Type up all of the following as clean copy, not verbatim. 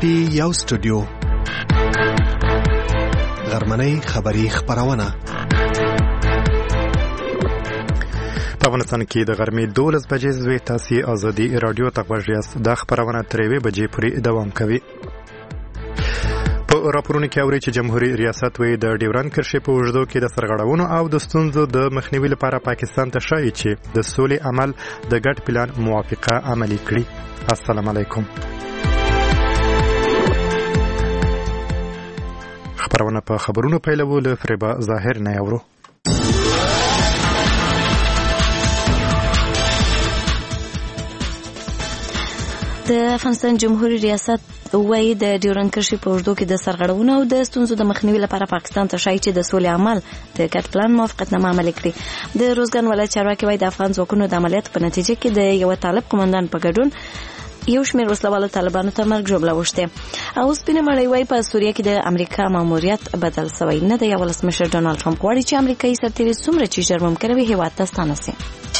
پی یو سټوډیو غرمنۍ خبری خبرونه په افغانستان کې د غرمې 12 بجې زوی تاسو ازادي رادیو ته غوښیاست د خبرونه ترې بجې پورې دوام کوي. په راپورونو کې اوري چې جمهوریت ریاست وی د ډیورن کرښې په وجودو کې د سرغړونو او د ستونزو د مخنیوي لپاره پاکستان ته شایي چې د سولې عمل د ګډ پلان موافقه عملي کړي. السلام علیکم. خبرونه په خبرونو پیلوو له فریبا ظاهر نه اورو. د افغانستان جمهوریت ریاست وایي د ډیورن کرښې په وجودو کې د سرغړونو او د ستونزو د مخنیوي لپاره پاکستان ته شایي چې د سولې عمل د ګډ پلان موافقتنامه عملي کړي. د روزګان ولایت چارواکي وایي د افغان ځواکونو د عملیاتو په نتیجه کې د یو طالب قومندان په ګډون یو شمېر وسلوالو طالبانو ته مرګ ژوبله وشته. او سپینه مړی وایي په سوریه کې د امریکا ماموریت بدل شوی نه دی. ولسمشر ډونالد ټرمپ غواړي چې امریکایي سرتیري څومره چې ژر ممکنه وي هېواد ته ستانه شي.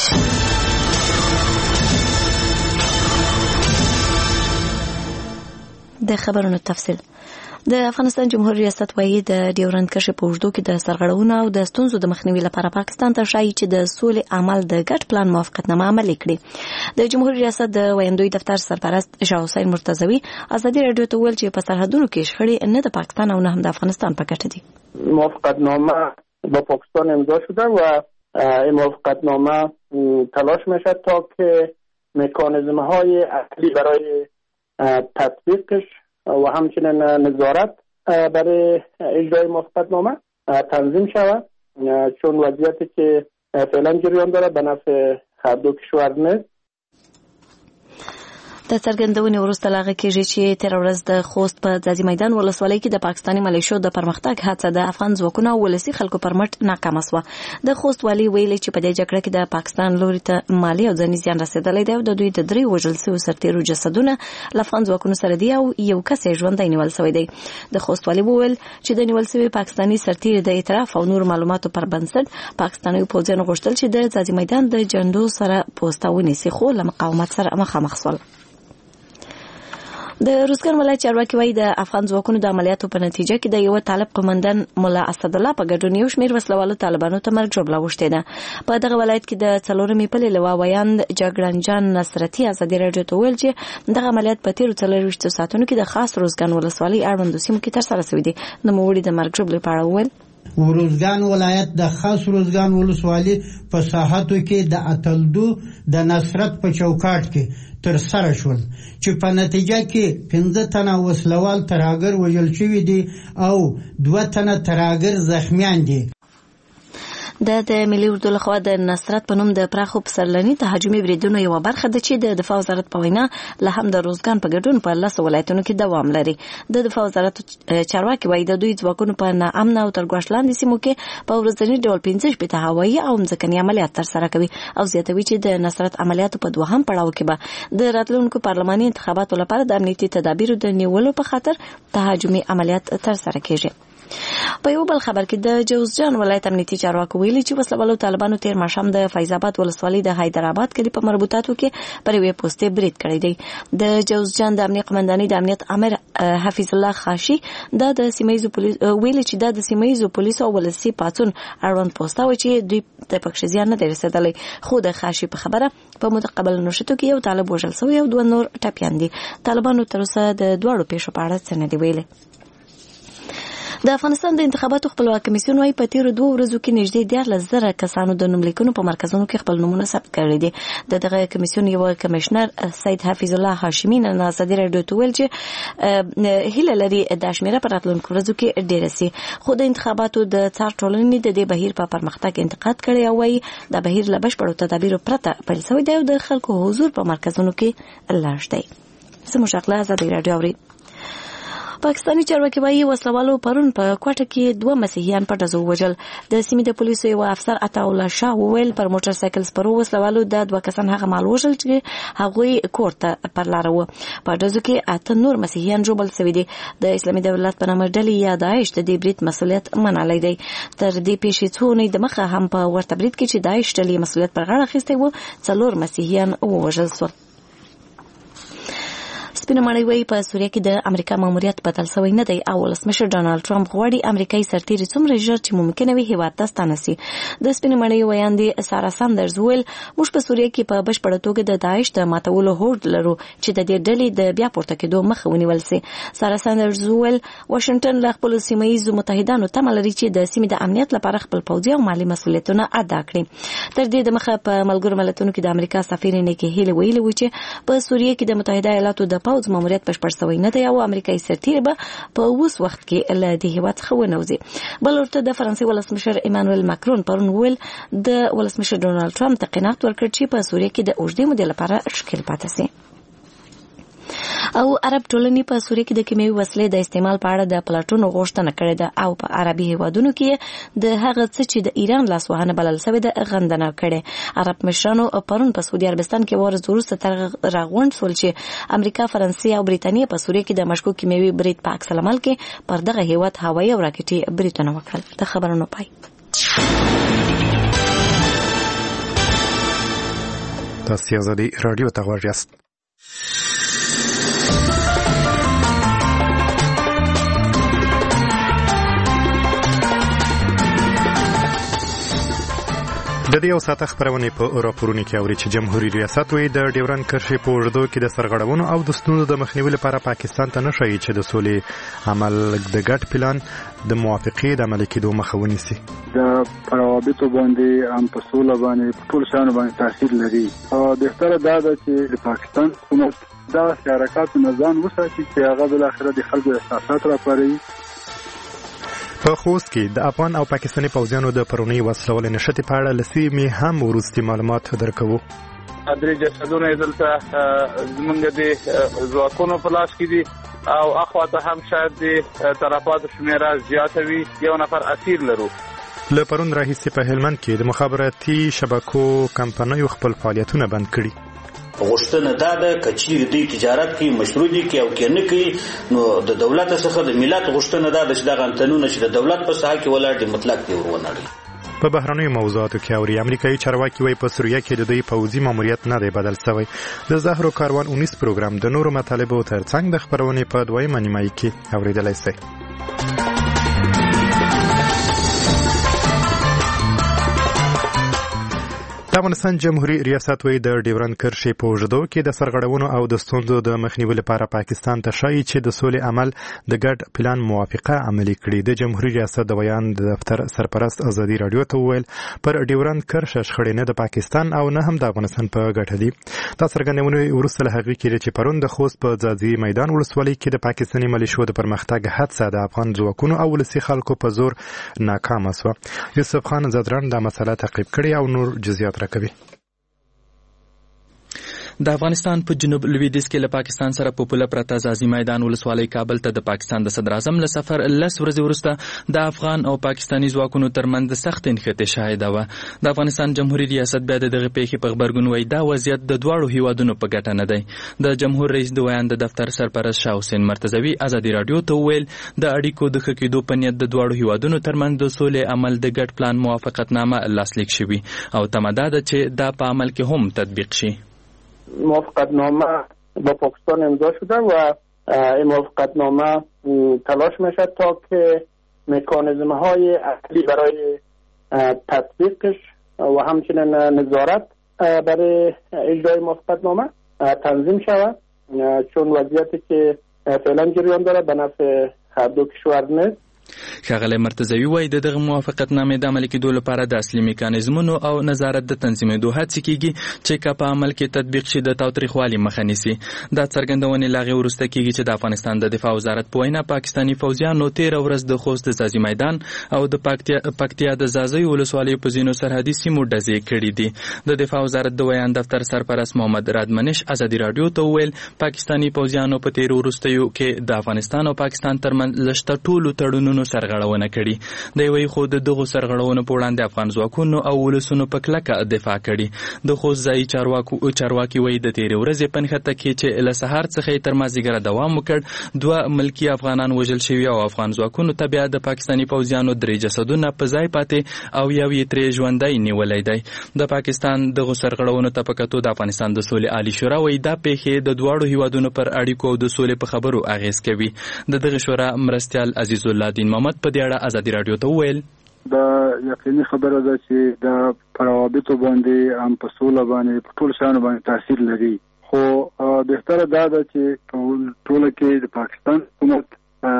د خبرونو تفصیل. د افغانستان جمهوریت ریاست وایي د ډیورن کرښې په وجودو کې د سرغړونو او د ستونزو د مخنیوي لپاره پاکستان ته شایي چې د سولې عمل د ګډ پلان موافقتنامه عملي کړي. د جمهوریت ریاست د ویاندوی دفتر سرپرست شاه حسین مرتضوی ازادي رادیو ته وویل چې په سرحدونو کې شخړې نه د پاکستان او نه هم د افغانستان په ګټه دي. موافقتنامه با پاکستان امضا شده و این موافقتنامه تلاش میشه تا که مکانیزم‌های اصلی برای تطبیقش و همچنین نظارت برای اجرای موافقتنامه تنظیم شود، چون وضعیتی که فعلا جریان داره به نفع هر دو کشور نیست. د څرګندونې وروسته لاغه کېږي چې تیر ورځ د خوست په ځاځي میدان ولسوالۍ کې د پاکستاني ملیشو د پرمختګ هڅه د افغان ځواکونو او ولسي خلکو پر مټ ناکامه شوه. د خوست والي ویلي چې په دې جګړه کې د پاکستان لوري ته مالی او ځاني زیان رسېدلی دی او د دوی د 3 وژل شویو سرتیرو جسدونه له افغان ځواکونو سره دي او یو کس یې ژوندی نیول شوی دی. د خوست والي وویل چې د نیول شوي پاکستاني سرتیري د اعتراف او نور معلوماتو پر بنسټ پاکستاني پوځیانو غوښتل چې د ځاځي میدان د جندو سره پوسټه ونیسي، خو له مقاومت سره مخامخ شول. د روزګان ولایت چارواکي وایي د افغان ځواکونو د عملیاتو په نتیجه کې د یو طالب قومندان مولا اسدالله په ګډون یو شمېر وسلوالو طالبانو ته مرګ ژوبله وشتې ده. په دغه ولایت کې د 4مې پلې لوا ویاند جګړنجان نصرتي ازادي رادیو ته ویل چې دغه عملیات په تیرو 24 ساعتونو کې د خاص روزګان ولسوالۍ اړوندو سیمو کې ترسره شوي دي. نوموړي د مرګ ژوبلې په اړه وویل روزګان ولایت د خاص روزګان ولسوالۍ په ساحاتو کې د اتلدو د نصرت په چوکاټ کې تر سره شول چې په نتیجه کې 15 تنه وسلوال ترهګر وژل شوي دي او 2 تنه ترهګر زخمیان دي. د ملي اردو لخوا د نصرت په نوم د پراخو پسرلني تهاجمي بریدونو یو برخه ده چې د دفاع وزارت په وینا له هم د روزګان په ګډون په 10 ولایتونو کې دوام لري. د دفاع وزارت چارواکي وایي د دوی ځواکونو په ناامن او تر ګواښ لاندې سیمو کې په ورځني ډول 15 شپېته هوایي او ځمکني عملیات ترسره کوي او زیاتوي چې د نصرت عملیاتو په دوهم پړاو کې به د راتلونکو پارلماني انتخاباتو لپاره د امنیتي تدابیرو د نیولو په خاطر تهاجمي عملیات ترسره کیږي. په یو بل خبر کې د جوزجان ولایت امنیتي چارواکو ویلي چې وسلوالو طالبانو تیر ماښام د فیض آباد ولسوالۍ د حیدرآباد کلي په مربوطاتو کې پر یوې پوستې برید کړی دی. د جوزجان د امنیت قمندانۍ د امنیت امر حفیظ الله خاشي د سیمایي پولیس ویلي چې د سیمایي پولیسو او ولسي پاتون اړوند پوسټه و چې دوی ته پکښې زیان نه دی رسېدلی، خو د خاشي په خبره په متقابل نوښتو کې یو طالب وژل شوی او 2 نور ټپیان دي. طالبانو تر اوسه د دواړو پیښو په اړه څه نه دي ویلي. د افغانستان د انتخاباتو خپلواک کمیسیون وايي په تیرو 2 ورځو کې نږدې 14,000 کسانو د نوملیکنو په مرکزونو کې خپل نومونه ثبت کړي دي. دغه کمیسیون یو کمشنر سید حفیظ الله هاشمي نن ازادي رادیو ته ویل چې هیله لري د شمیره پر راتلونکو ورځو کې ډېره سي، خو د انتخاباتو د څار ټولنې د دې بهیر په پرمختګ انتقاد کړي او وايي د بهیر له بشپړو تدابیرو پرته پیل شوی دی او د خلکو حضور په مرکزونو کې لاش دی. زموږ اخلاق ازادي رادیو اوري. پاکستاني چارواکي وایي وسلوالو پرون په کوټه کې 2 مسیحیان په ډزو وژل. د سیمې د پولیسو یو افسر عطاالله شاه وویل پر موټر سایکل سپرو وسلوالو د 2 کسان هغه مال وژل چې هغوی کور ته پر لاره وو. په ډزو کې 8 نور مسیحیان ژوبل شوي دي. د اسلامي دولت په نامه ډلې یا داعش د دې برید مسؤلیت منلی دی. تر دې پیښې څو اونۍ دمخه هم په ورته برید کې چې داعش ډلې مسؤلیت پر غاړه اخیستی و 4 مسیحیان ووژل شول. سپینه مړی وایي په سوریه کې د امریکا ماموریت بدل شوی نه دی او ولسمشر ډانلډ ټرمپ غواړي امریکایي سرتیري څومره ژر چې ممکنه وي هیواد ته ستانه سي. د سپینه مړی ویاندې سارا ساندرز ویل موږ په سوریه کې په بشپړه توګه د داعش د ماتولو هوډ لرو چې د دې ډلې د بیا پورته کېدو مخه ونیول سي. سارا ساندرز ویل واشنگټن له خپل سیمه‌ییزو متحدانو تمه لري چې د سیمې د امنیت لپاره خپل پوځي او مالي مسؤلیتونه ادا کړي. تر دې دمخه په ملګرو ملتونو کې د امریکا سفیر نیکی هیلی ویلي و چې په سوریه کې د متحده ایالاتو د پوځ ماموریت بشپړ شوی نه دی او امریکایي سرتیري به په اوس وخت کې له دې هیواد څخه ونوځي. بل ورته د فرانسې ولسمشر ایمانوئل ماکرون پرون ویل د ولسمشر ډونالډ ټرمپ ته قناعت ورکړ چې په سوریه کې د اوږدې مودې لپاره ښکېل پاتې سي. او عرب ټولنې په سوریه کې د کیمیاوي وسلې د استعمال په اړه د پلاټونو غوښتنه کړې ده او په عربي هیوادونو کې د هغه څه چې د ایران لاسوهنه بلل شوې ده غندنه کړې. عرب مشرانو پرون په سعودي عربستان کې ورځ وروسته تر راغونډ شول چې امریکا، فرانسې او بریتانیا په سوریه کې د مشکوک کیمیاوي برید په عکس العمل کې پر دغه هیواد هوایي او راکټي بریدونه وکړل. د خبرونو پای. تاسو آزادي رادیو ته ورغاست. د دې او ساته خبرونه په راپورونو کې اوري چې جمهوریت ریاست وی د ډیورن کرښې په اوږدو کې د سرغړونو او د ستونزو د مخنیوي لپاره پاکستان ته نشي چې د سولې عمل د ګډ پلان د موافقې د عملي کېدو مخه ونیسي. د پروابطو باندې هم په سوله باندې ټول شان باندې تاثیر لري. بهتره دا ده چې د پاکستان حکومت دا حرکات نظام وساتي چې هغه بل اخر د خلکو احساسات راپاروي. په خوست کې د افغان او پاکستاني پوځیانو د پرونی وسلوال نشټې په اړه لسیمې هم ورستي معلومات درکوو. درې جسدونه دلته زمونږ د ځواکونو په لاس کې دي او اخواته هم شاید د طرفاتو شمیره زیاته وي. یو نفر اسیر لرو. له پرون راهیسې په هلمند کې د مخابراتي شبکو کمپنیو خپل فعالیتونه بند کړي. غوښتنه دا ده کچې دوی تجارت کوي، مشروع دي کوي او کنه کوي، نو د دولت څخه د ملت غوښتنه دا ده چې دا قانونونه چې د دولت په ساحه کې ولاړ دي مطلق دی ورونړي. په بهرنیو موضوعاتو کې اوري امریکایي چارواکي وایي په سوریه کې د دوی پوځي ماموریت نه دی بدل شوی. د زهرو کاروان 19 پروګرام د نورو مطالبو ترڅنګ د خبرونې په دویمه نیمایي کې اوریدلای شئ. د افغانستان جمهوریت ریاست وی د ډیورن کرښې په اوږدو کې د سرغړونو او د ستونزو د مخنیوي لپاره پاکستان ته شایي چې د سولې عمل د ګډ پلان موافقه عملي کړي. د جمهوریت ریاست د بیان د دفتر سرپرست آزادي رادیو ته ویل پر ډیورن کرښه شخړې نه د پاکستان او نه هم د افغانستان په ګټه دي. دا څرګندونه وروسته له هغې کې چې پرون د خوست په ځاځي میدان ولسوالۍ کې د پاکستاني ملیشو د پرمختګ هڅه د افغان ځواکونو او ولسي خلکو په زور ناکامه شوه. یوسف خان زدران دا مسله تعقیب کړي او نور جزئیات راکوي. د افغانستان په جنوب لویدیځ کې له پاکستان سره په پوله پرته ځاځي میدان ولسوالۍ کابل ته د پاکستان د صدر اعظم له سفر 10 ورځې وروسته د افغان او پاکستاني ځواکونو ترمنځ سخت انخته شاهده و. د افغانستان جمهوریت ریاست بیا دغه پیښې په خبرګون وایي دا وضعیت د دواړو هیوادونو په ګټه نه دی. د جمهور رئیس د ویان د دفتر سرپرست شاه حسین مرتضوی آزادي رادیو ته ویل د اړیکو د ښه کېدو په نیت د دواړو هیوادونو ترمنځ د سولې عمل د ګډ پلان موافقتنامه لاسلیک شوی او تمه ده چې دا په عمل کې هم تطبیق شي. موافقتنامه با پاکستان امضا شده و این موافقتنامه تلاش میشه تا که مکانیزم های اصلی برای تطبیقش و همچنین نظارت برای اجرای موافقتنامه تنظیم شود، چون وضعیتی که فعلا جریان داره به نفع هر دو کشور نیست. ښاغلی مرتضوی وایي د دغه موافقتنامې د عملي کېدو لپاره د اصلي میکانیزمونو او نظارت د تنظیمېدو هڅې کېږي چې که په عمل کې تطبیق شي د تاوتریخوالي مخه نیسي. دا څرګندونې له هغې وروسته کېږي چې د افغانستان د دفاع وزارت په وینا پاکستاني پوځیانو 13 ورځ د خوست د ځاځي میدان او د پکتیا د ځاځي ولسوالۍ په ځینو سرحدي سیمو ډزې کړي دي. د دفاع وزارت د ویان دفتر سرپرست محمد رادمنش آزادي رادیو ته وویل پاکستاني پوځیانو په 13 وروستیو کې د افغانستان او پاکستان ترمنځ لشته ټولو تړونونو تړونونو سرغړونه کړې دی. وایي خو د دغو سرغړونو په وړاندې افغان ځواکونو او ولسونو په کلکه دفاع کړې. د خوست ځایي چارواکي وایي د تېرې ورځې په نښته کې چې له سهار څخه تر مازدیګره دوام وکړ 2 ملکي افغانان وژل شوي او افغان ځواکونو ته بیا د پاکستاني پوځیانو 3 جسدونه په ځای پاتې او یو یې ترې ژوندی نیولی دی. د پاکستان دغو سرغړونو ته په کتو د افغانستان د سولې عالي شورا وایي دا پیښې د دواړو هیوادونو پر اړیکو او د سولې په خبرو اغیز کوي. د دغه شورا مرستیال عزیز الله دین محمد په دې اړه ازادي رادیو ته وویل دا یقیني خبره ده چې دا پر روابطو باندې هم په سوله باندې په ټول شانو باندې تاثیر لري. خو بهتره دا ده چې ټول کې د پاکستان حکومت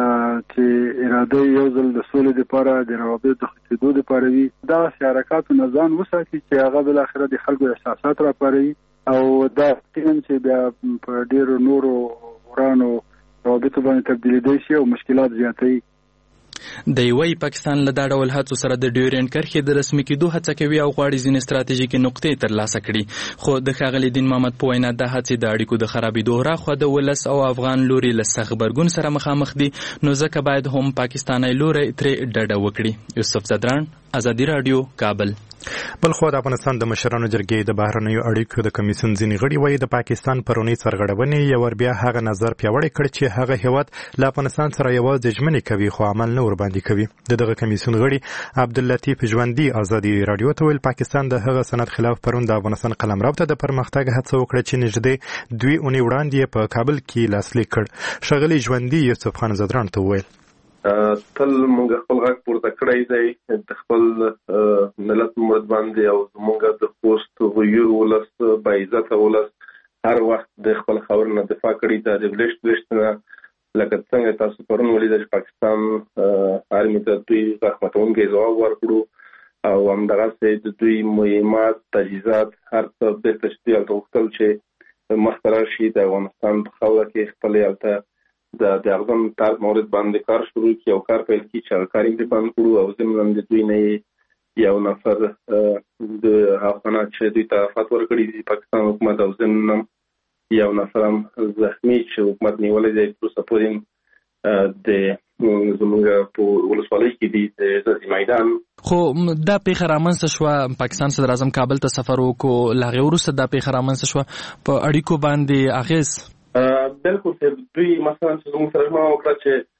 چې اراده یو ځل د سولې لپاره د روابطو د خدمتو لپاره وي دا حرکاتو نه ځان وساتي چې هغه بل اخره د خلکو احساسات راپاروي او دا چې بیا په ډیرو نورو ورانو روابطو باندې تبدیلیدای شي او مشکلات زیاتوي. د یوې پاکستان له دا ډول هڅو سره د ډیورنډ کرښې د رسمي کېدو هڅه کوي او غواړي ځینې ستراتیژیکې نقطې ترلاسه کړي. خو د ښاغلي دین محمد په وینا دا هڅې د اړیکو د خرابېدو راخوا د ولس او افغان لوري له سخت غبرګون سره مخامخ دي نو ځکه باید هم پاکستاني لوري ترې ډډه وکړي. یوسف زدران ازادي رادیو کابل. بلخو د افغانستان د مشرانو جرګې د بهرنیو اړیکو د کمیسیون ځینې غړي وایي د پاکستان پرونی سرغړونې یو بیا هغه نظر پیاوړی کړ چې هغه هیواد له افغانستان سره یوازې ژمنې کوي خو عمل نه ورباندې کوي. دغه کمیسیون غړي عبداللطیف ژوندي ازادي رادیو ته ویل پاکستان د هغه سند خلاف پرون د افغانستان قلمرو ته د پرمختګ هڅه وکړه چې نږدې 2 اونۍ وړاندې په کابل کې لاسلیک کړ. ښاغلي ژوندي یوسف خان زدران ته ویل تل موږ خپل غږ پورته کړی دی د خپل ملت مرد باندې او موږ د خوست غیور ولس با عزت ولس هر وخت د خپل خاور نه دفاع کړی دا د بلشت نه لکه څنګه تاسو پرون ولیدل چې پاکستان آرمي ته دوی غوښتونکي ځواب ورکړو او همدغه د دوی مهمات تجهیزات هر څه د تشکیل غوښتل چې مخکره شي د افغانستان په خاوره کې خپل یالته د اعظم تار مورد باندې کار شروع کی او کار پیل کی چې کاری دې باندې کړو او زموږ د دوی نه یو نفر د افغان چې دوی ته فتوا ورکړي د پاکستان حکومت او زموږ یو نفر هم زخمی چې حکومت نیولې دی تر سپورین د زموږ په ولسوالۍ کې دی د ځای میدان. خو دا پیښه رامنځته شوه پاکستان صدر اعظم کابل ته سفر وکړو له وروسته دا پیښه رامنځته شوه په اړیکو باندې اغیز بالکل دوی مثلا چې موږ سره ما وکړه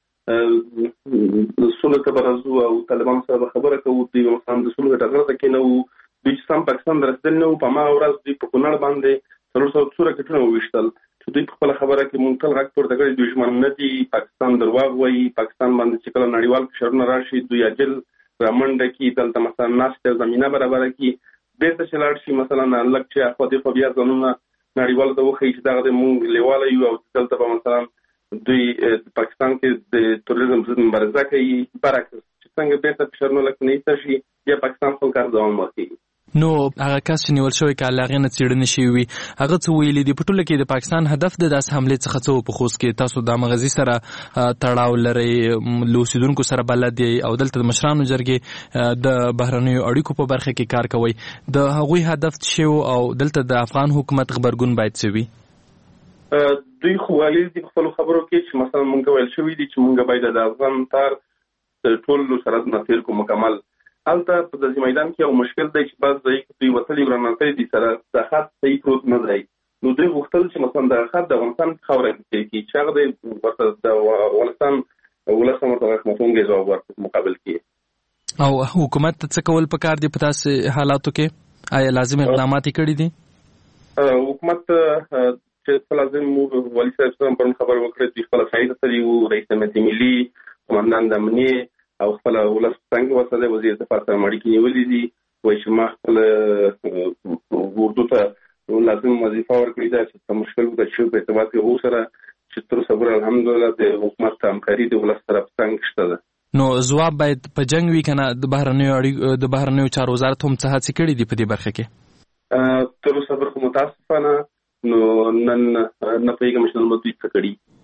چې سولې ته برازو او طالبان سره خبره کوو دوی مثلا د سولې ټاکنه ته کې نو دوی سم پاکستان درستل نو په ما ورځ دوی په کونړ باندې 300 کټونه وشتل چې دوی په خپل خبره کې مونږ ټول غږ پورته کړی دښمن نه دي پاکستان درواغ وایي پاکستان باندې چې کله نړیوال فشارونه راشي دوی اجل رامنډه کې دلته مثلا ناشته زمينه برابر کې بیرته شلاړ شي مثلا لکه چې اخو دې خو بیا ځانونه نړیوال ته وخی چې دا د مونږ لیواله یو او دلته په مثلا دوی پاکستان کې د تروریزم ضد مبارزه کوي برعکس چې څنګه بیرته فشارونه لکه نه شي یا پاکستان خپل کار دوام ورکوي. نو هغه کس چې نیول شوی کال هغه نه څېړنې شوی وي هغه څه ویلي دي په ټوله کې د پاکستان هدف د داسې حملې څخه څه په خوست کې تاسو د مغزي سره تړاو لرئ لوسیدونکو سره بلد دی او دلته د مشرانو جرګې د بهرنیو اړیکو په برخه کې کار کوي د هغوی هدف څه او دلته د افغان حکومت خبرګون باید څه وي؟ دوی خو ویلي دي په خپل خبرو کې چې مثلا مونږ ویل شوی دي چې مونږ باید د افغان تار ټول سره نه تیر کو مکمل البته په دې میدان کې یو مشکل دی چې بعض ځای کې دوی وتلي ورننه دي سره د خط صحیح پروت نه دی نو دوی غوښتل چې مثلا د خط د افغانستان خاورې کې چې هغه د افغانستان ولسمه مرتبه خدمتونکو ځواب ورکړي مقابل کې او حکومت څه کول پکار دي په تاسو حالاتو کې آیا لازم اقدامات کړي دي؟ حکومت چې لازم والي صاحب سره په خبر وکړي چې خپل فایده سره یو رئیس کمیټې ملي قومندان د امنیه او خپل ولس څنګه وسله وزیر دفاع سره مړی نیولې دي وایي چې ما خپل اردو ته لازم وظیفه ورکړې ده چې مشکل د شو په اعتبار کې هو سره چې تر صبر الحمدلله د حکومت همکاري د ولس طرف څنګه شته ده. نو ځواب باید په جنگ وی کنه د بهرنیو چارو وزارت هم څه هڅه کړې دي په دې برخه کې؟ تر صبر خو متاسفانه نو نن نه پیګم چې نو دوی څه کړی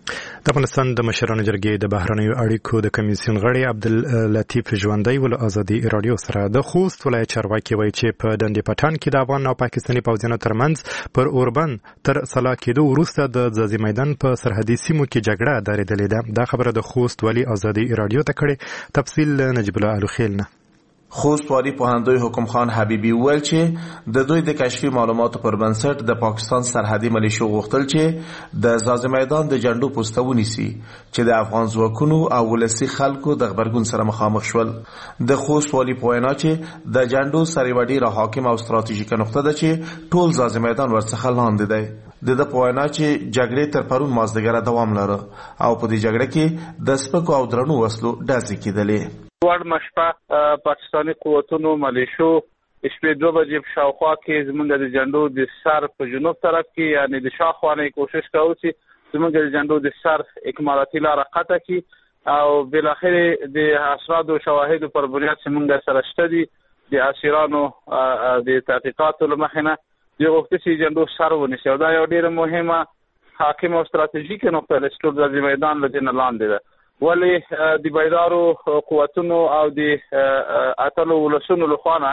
د افغانستان د مشرانو جرګې د بهرنیو اړیکو د کمیسیون غړي عبداللطیف ژوندی ول ازادي رادیو سره د خوست ولایت چارواکي وایي چې په ډنډ پټان کې د افغان او پاکستاني پوځیانو ترمنځ پر اوربند تر سلا کېدو وروسته د ځاځي میدان په سرحدي سیمو کې جګړه دارېدلې ده. دا خبره د خوست والي ازادي رادیو ته کړې. تفصیل نجیب الله الخیل نه. خوست والي پوهندوی حکم خان حبیبی ویل چې د دوی د کشفي معلوماتو پر بنسټ د پاکستان سرحدي ملیشو غوښتل چې د ځاځي میدان د جنډو پوسټه ونیسي چې د افغان ځواکونو او ولسي خلکو د غبرګون سره مخامخ شول. د خوست والي په وینا چې د جنډو سره وړي را حاکم او ستراتیژیکه نقطه ده چې ټول ځاځي میدان ورڅخه لاندې دی. د په وینا چې جګړې تر پرون مازدیګره دوام لره او په دې جګړه کې د سپکو او درنو وسلو ډزې کېدلې. وړ مشپه پاکستاني قوتونو ملیشو شپې 2 بجې په شاوخوا کې زمونږ د جنډو د سر په جنوب طرف کې یعنی د شاخوانه کوشش کوي چې زمونږ د جنډو د سر اکمالاتي لار قطع کی او بل اخر د اسناد او شواهد پر بنیاد زمونږ سره شته دي د اسیرانو د تحقیقاتو لمخنه د وختي جنډو سر ونیسي. دا یو ډیره مهمه حاکم او ستراتیژیکه نقطه د ستور د میدان لدین لاندې ده. ولی د بیدارو قوتونو او د اتلو ولسونو لخوانه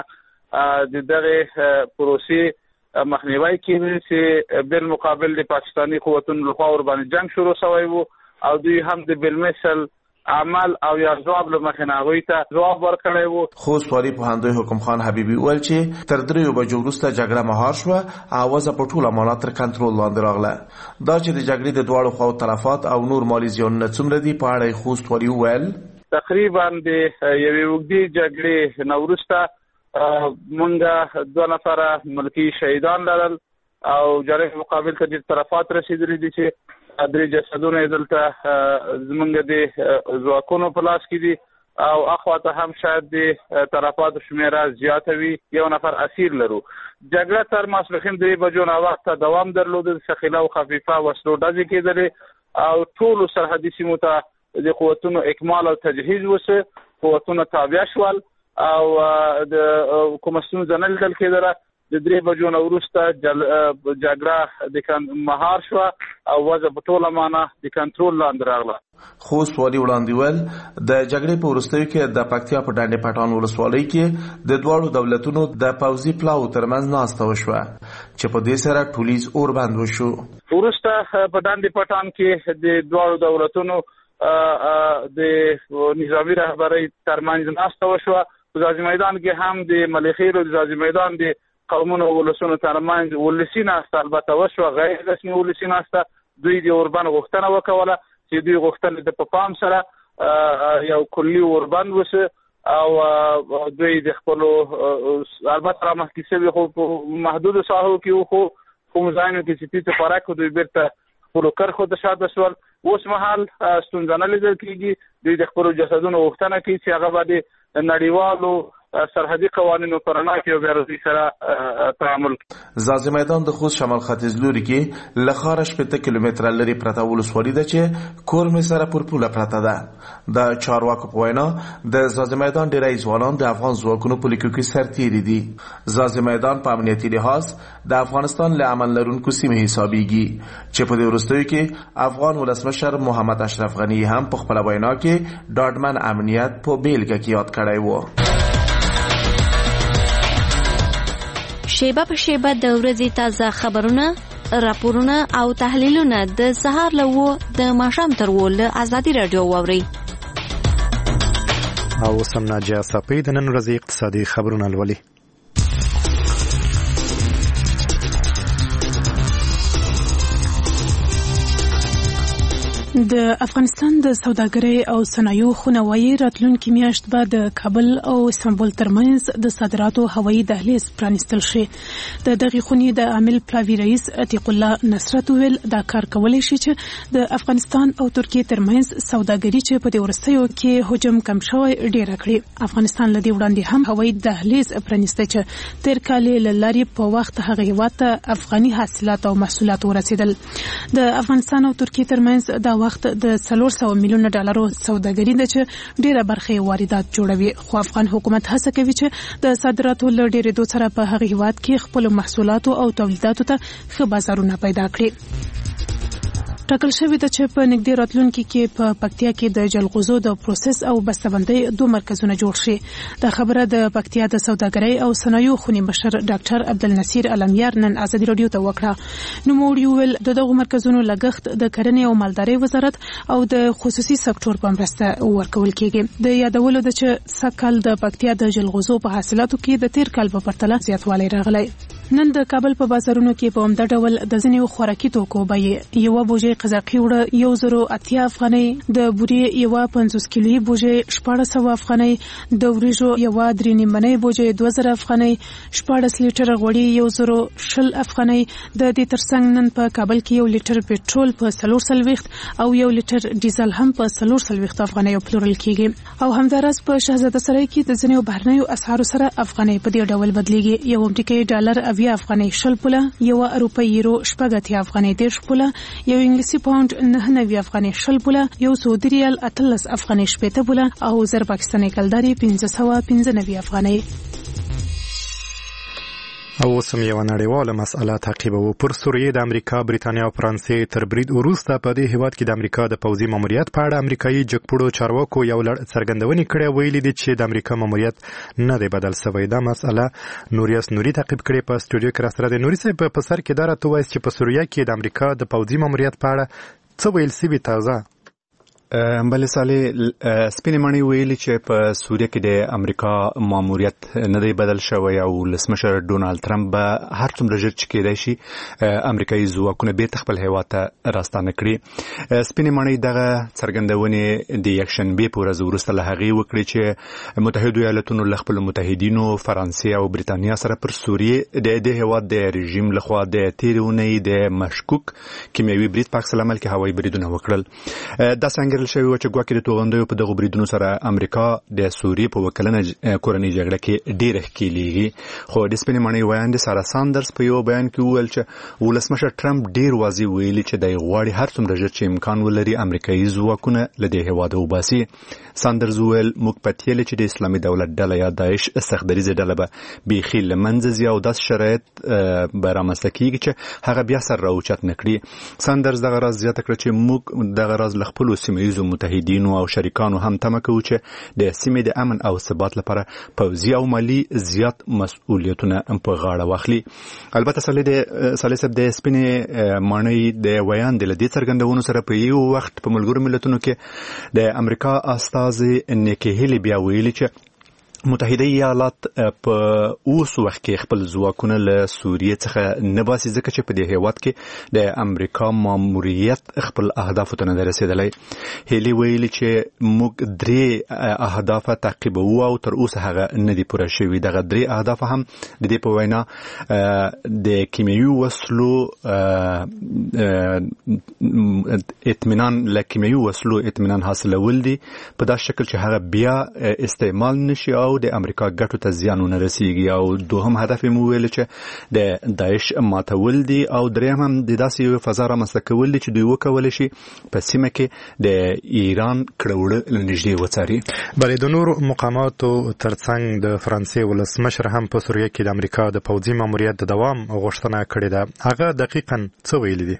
د دغه پروسې مخنیوي کیږي چې بل مقابل د پاکستاني قوتونو لخوا ور باندې جنگ شروع شوی وو او دوی هم د بالمثل عمل او یا جواب لمخنه غوي ته جواب ورکړی وو. خوست والي پوهندوی حکم خان حبیبی ویل چې تر 3 بجو وروسته جګړه مهار شو او وضع په ټوله امانات تر کنټرول لاندې راغله. دا چې د جګړې د دواړو خواو تلفات او نور مالی زیانونه څومره دي په اړه خوست والي ویل. تقریبا د یوې وګړي جګړې نوروسته مونږه 2 نفر ملکی شهیدان لرل او جګړې مقابل ته د تلفات رسیدلې دي چې درې جسدونه دلته زمونږ د ځواکونو په لاس کې دي او اخواته هم شاید د تلفاتو شمیره زیاته وي. 1 نفر اسیر لرو. جګړه تر ماسپښین 3 بجو نه وخت دوام درلود. ثقيله او خفيفه وسلو ډزې کېدلې او ټول سرحدي سیمو ته د قوتونو اکمال او تجهیز وسه. قوتونو تابع شول او د کومستون ځنل دل کېدله. د 3 بجو نه وروسته جګړه د مهار شو او وضع په ټوله معنا د کنټرول لاندې راغله. خوست والي وړاندې ول د جګړې په وروستیو کې د پکتیا په ډنډ پټان ولسوالۍ کې د دوړو دولتونو د پوځي پلاو ترمنځ ناسته وشوه چې په دې سره ټولیز اور بند وشو. وروسته په ډنډ پټان کې د دوړو دولتونو د نظامی رهبرۍ ترمنځ ناسته وشوه. په ځاځي میدان کې هم د ملخیرو د ځاځي میدان د قومونو ولسونو ترمنځ ولسی ناسته البته وشوه، غیر رسمي ولسی ناسته. دوی د اوربند غوښتنه وکوله چې دوی غوښتنه د پام سره یو کلی اوربند وسه او دوی د خپل البته مخکې سوي خو محدود ساحو کې خو کوم ځایونه کې چې ته فراق دوی بیرته خپل کرخو د شاده سوال اوس مهال ستونزانه لیدل کېږي. دوی د خپل جسدونو غوښتنه کوي چې هغه باندې نړیوالو سرحدي قوانینو پرنا کې او بیرته سره تعامل. ځاځي میدان د خوست شمال ختیځ لوري کې لخاره 8 کیلومتره لري پرته ولسوالي ده چې کورمې سره پر پوله پرته ده. د چارواکو په وینا د ځاځي میدان ډیری ځوانان د افغان ځواکونو په لیکو کې سرتیري دي. ځاځي میدان په امنیتي لحاظ د افغانستان له امن لرونکو سیمې حسابيږي چې په دې وروستیو کې افغان ولسمشر محمد اشرف غنی هم په خپل وینا کې ډاډمن امنیت په بیلګه کې یاد کړی و. شیبه په شیبه د ورځې تازه خبرونه، راپورونه او تحلیلونه د سهار له د ماښام تر له ازادي رادیو واوري. او سم ناجیه صافی د نن ورځې اقتصادي خبرونه لولي. د افغانستان د سوداګرۍ او صنایعو خونه وايي راتلونکي میاشت به د کابل او استانبول ترمنځ د صادراتو هوایي دهلیز پرانیستل شي. د دغه خونې د عامل پلاوي رئیس عتیق الله نصرت ویل دا کار کولای شي چې د افغانستان او ترکیه ترمنځ سوداګري چې په دې ورستیو کې حجم کم شوی ډیره کړي. افغانستان لدی وړاندې هم هوایي دهلیز پرانیسته چې تیر کال لاري په وخت هغه هیواد ته افغاني حاصلات او محصولات ورسېدل. د افغانستان او ترکیه ترمنځ دا وخت د 400 میلیون ډالرو سوداګري ده چې ډیره برخه واردات جوړوي. خو افغان حکومت هڅه کوي چې د صادراتو له ډیرېدو سره په هغه هیواد کې خپل محصولات او تولیداتو ته ښه بازارونه پیدا کړي. ټاکل شوی د چې په نږدې راتلونکي کې په پکتیا کې د جلغوزو د پروسس او بسته‌بندۍ 2 مرکزونه جوړ شي. د خبره د پکتیا د سوداګرۍ او صنایعو خونی مشر ډاکټر عبدالنصیر علمیار نن ازادي رادیو ته وکړه. نو موږ ویل دغه مرکزونو لګښت د کرنې او مالدارۍ وزارت او د خصوصي سکتور په مرسته ورکول کیږي. د یادولو د چې سکهال د پکتیا د جلغوزو په حاصلاتو کې د تیر کال په پرتله زیاتوالی راغلی. نن د کابل په بازارونو کې په همدا ډول د ځینې خوراکي توکو بیې یو بوجۍ قزاقي وړه 180 افغانۍ، د بورې یو 50 کیلویي بوجۍ 1400 افغانۍ، د وریژو یو 3 نیمنۍ بوجۍ 2000 افغانۍ، 14 لیټر غوړي 110 افغانۍ. د دې ترڅنګ نن په کابل کې 1 لیټر پټرول په 440 او 1 لیټر ډیزل هم په 440 افغانۍ پلورل کیږي. او همدارس په شهزاده سرای کې د ځینې بهرنیو اسعارو سره افغانۍ په دې ډول بدلیږي. یو امریکایي ډالر 20 افغانۍ 10 پوله، یو اروپایي یورو 80 افغانۍ 10 پوله، یو انګلیسي پاوند 99 افغانۍ 10 پوله، یو سعودي ریال 18 افغانۍ 80 پوله او زر پاکستاني کلداري 595 افغانۍ. او سم یو نړیواله مسأله تعقیبو. پر سوریه د امریکا، بریتانیا او فرانسې تر برید وروسته په دې هیواد کې د امریکا د پوځي ماموریت په اړه امریکایي جګپوړو چارواکو یو لړ څرګندونې کړې، ویلي دي چې د امریکا ماموریت نه دی بدل شوی. دا مسأله نوریاس نوري تعقیب کړې. په استودیو کې راسره د نوري صاحب په سر کې دا راته وایي چې په سوریه کې د امریکا د پوځي ماموریت په اړه څه ویل سوي تازه؟ بلې سالې سپینې مڼې ویلي چې په سوریه کې د امریکا ماموریت نه دی بدل شوی او ولسمشر ډونالد ترامپ به هر څومره ژر چې کېدای شي امریکایي ځواکونه بیرته خپل هیواد ته راستانه کړي. سپینې مڼې دغه څرګندونې د یکشنبې په ورځ وروسته له هغې وکړې چې متحدو ایالتونو له خپلو متحدینو فرانسې او بریتانیا سره پر سوریې د دې هیواد د رژیم لخوا د تېرې اونۍ د مشکوک کیمیاوي برید په عکس العمل کې هوایي بریدونه وکړل. دا څنګه شوی و چې ګواکې د توغندیو په دغو بریدونو سره امریکا د سوریې په وکلنه کورنۍ جګړه کې ډېره ښکېلېږي. خو د سپینې مڼۍ ویاندې سارا ساندرز په یو بیان کې وویل چې ولسمشر ټرمپ ډېر واضح ویلي چې دی غواړي هر څومره ژر چې امکان ولري امریکایي ځواکونه له دې هېواده وباسي. ساندرز وویل موږ پتیلې چې د اسلامي دولت ډله یا داعش سختدریزه ډله به بیخي له منځه ځي او داسې شرایط به رامنځته کېږي چې هغه بیا سر راوچت نه کړي. ساندرز دغه راز زیاته کړه چې موږ دغه راز له خپلو سیمه متحدینو او شریکانو هم تمه کوو چې د سیمې د امن او ثبات لپاره پوځي او مالی زیات مسؤلیتونه په غاړه واخلي. البته صالح صاحب د سپینې مڼۍ د ویاندې له دې څرګندونو سره په یو وخت په ملګرو ملتونو کې د امریکا استازي نیکي هیلي بیا ویلي چې متحده ایالات په اوس وخت کې خپل ځواکونه له سوریې څخه نه باسي ځکه چې په دې هیواد کې د امریکا ماموریت خپل اهدافو ته نه دی رسېدلی. هیلي ویلي چې موږ 3 اهداف تعقیبوو او تر اوسه هغه نه دي پوره شوي. دغه 3 اهداف هم د دې په وینا د کیمیاوي وسلو اطمینان له کیمیاوي وسلو اطمینان حاصلول دي په داسې شکل چې هغه بیا استعمال نشي او د امریکا ګټو ته زیان ونه رسیږي. او دوهم هدف یې مو ویل چې د داعش ماتول دي او دریم هم د داسې یو فضا رامنځته کول دي چې دوی وکولی شي په سیمه کې د ایران کړوړه له نږدې وڅاري. بلې د نورو مقاماتو ترڅنګ د فرانسې ولسمشر هم په سوریه کې د امریکا د پوځي ماموریت د دوام غوښتنه کړې ده. هغه دقیقاً څه ویلي دي؟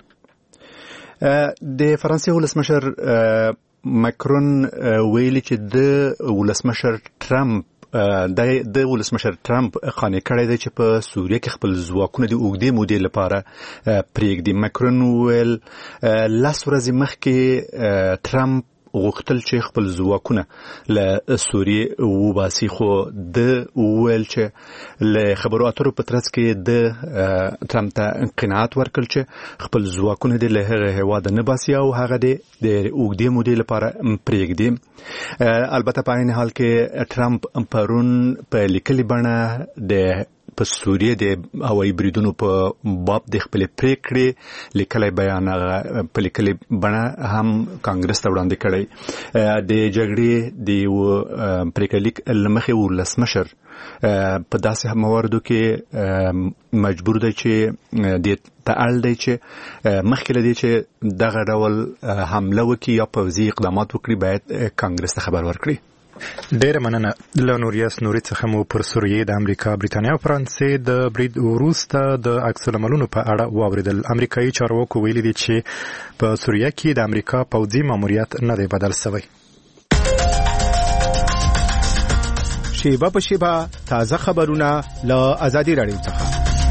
د فرانسې ولسمشر ماکرون ویلي چې د ولسمشر ټرمپ د ولسمشر ټرمپ قانع کړی دی چې په سوریه کې خپل ځواکونه د اوږدې مودې لپاره پرېږدي. ماکرون ویل 10 ورځې مخکې ټرمپ غوښتل چې خپل ځواکونه له سوریې وباسي، خو د ویل چې له خبرو اترو په ترڅ کې د ټرمپ ته قناعت ورکړ چې خپل ځواکونه د له هغه هېواده نه باسي او هغه د اوږدې مودې لپاره پرېږدي. البته په عین حال کې ټرمپ پرون په لیکلي بڼه د په سوریه د هوایي بریدونو په باب د خپلې پریکړې لیکلی بیان په لیکلي بڼه هم کانګرس ته وړاندې کړی. د جګړې د یو پریکړه لیک له مخې ولسمشر په داسې مواردو کې مجبور دی چې د تعال دی چې مخکې له دې چې دغه ډول حمله وکړي یا پوځي اقدامات وکړي باید کانګرس ته خبر ورکړي. ډېر مننه. له نوریاس نوري څخه مو پر سوریې د امریکا، بریتانیا او فرانسې د برید وروسته د عکس العملونو په اړه واوریدل. امریکایي چارواکو ویلي دي چې په سوریه کې د امریکا پوځي ماموریت نه دی بدل شوی. شیبه په شیبه تازه خبرونه له ازادي راډیو څخه.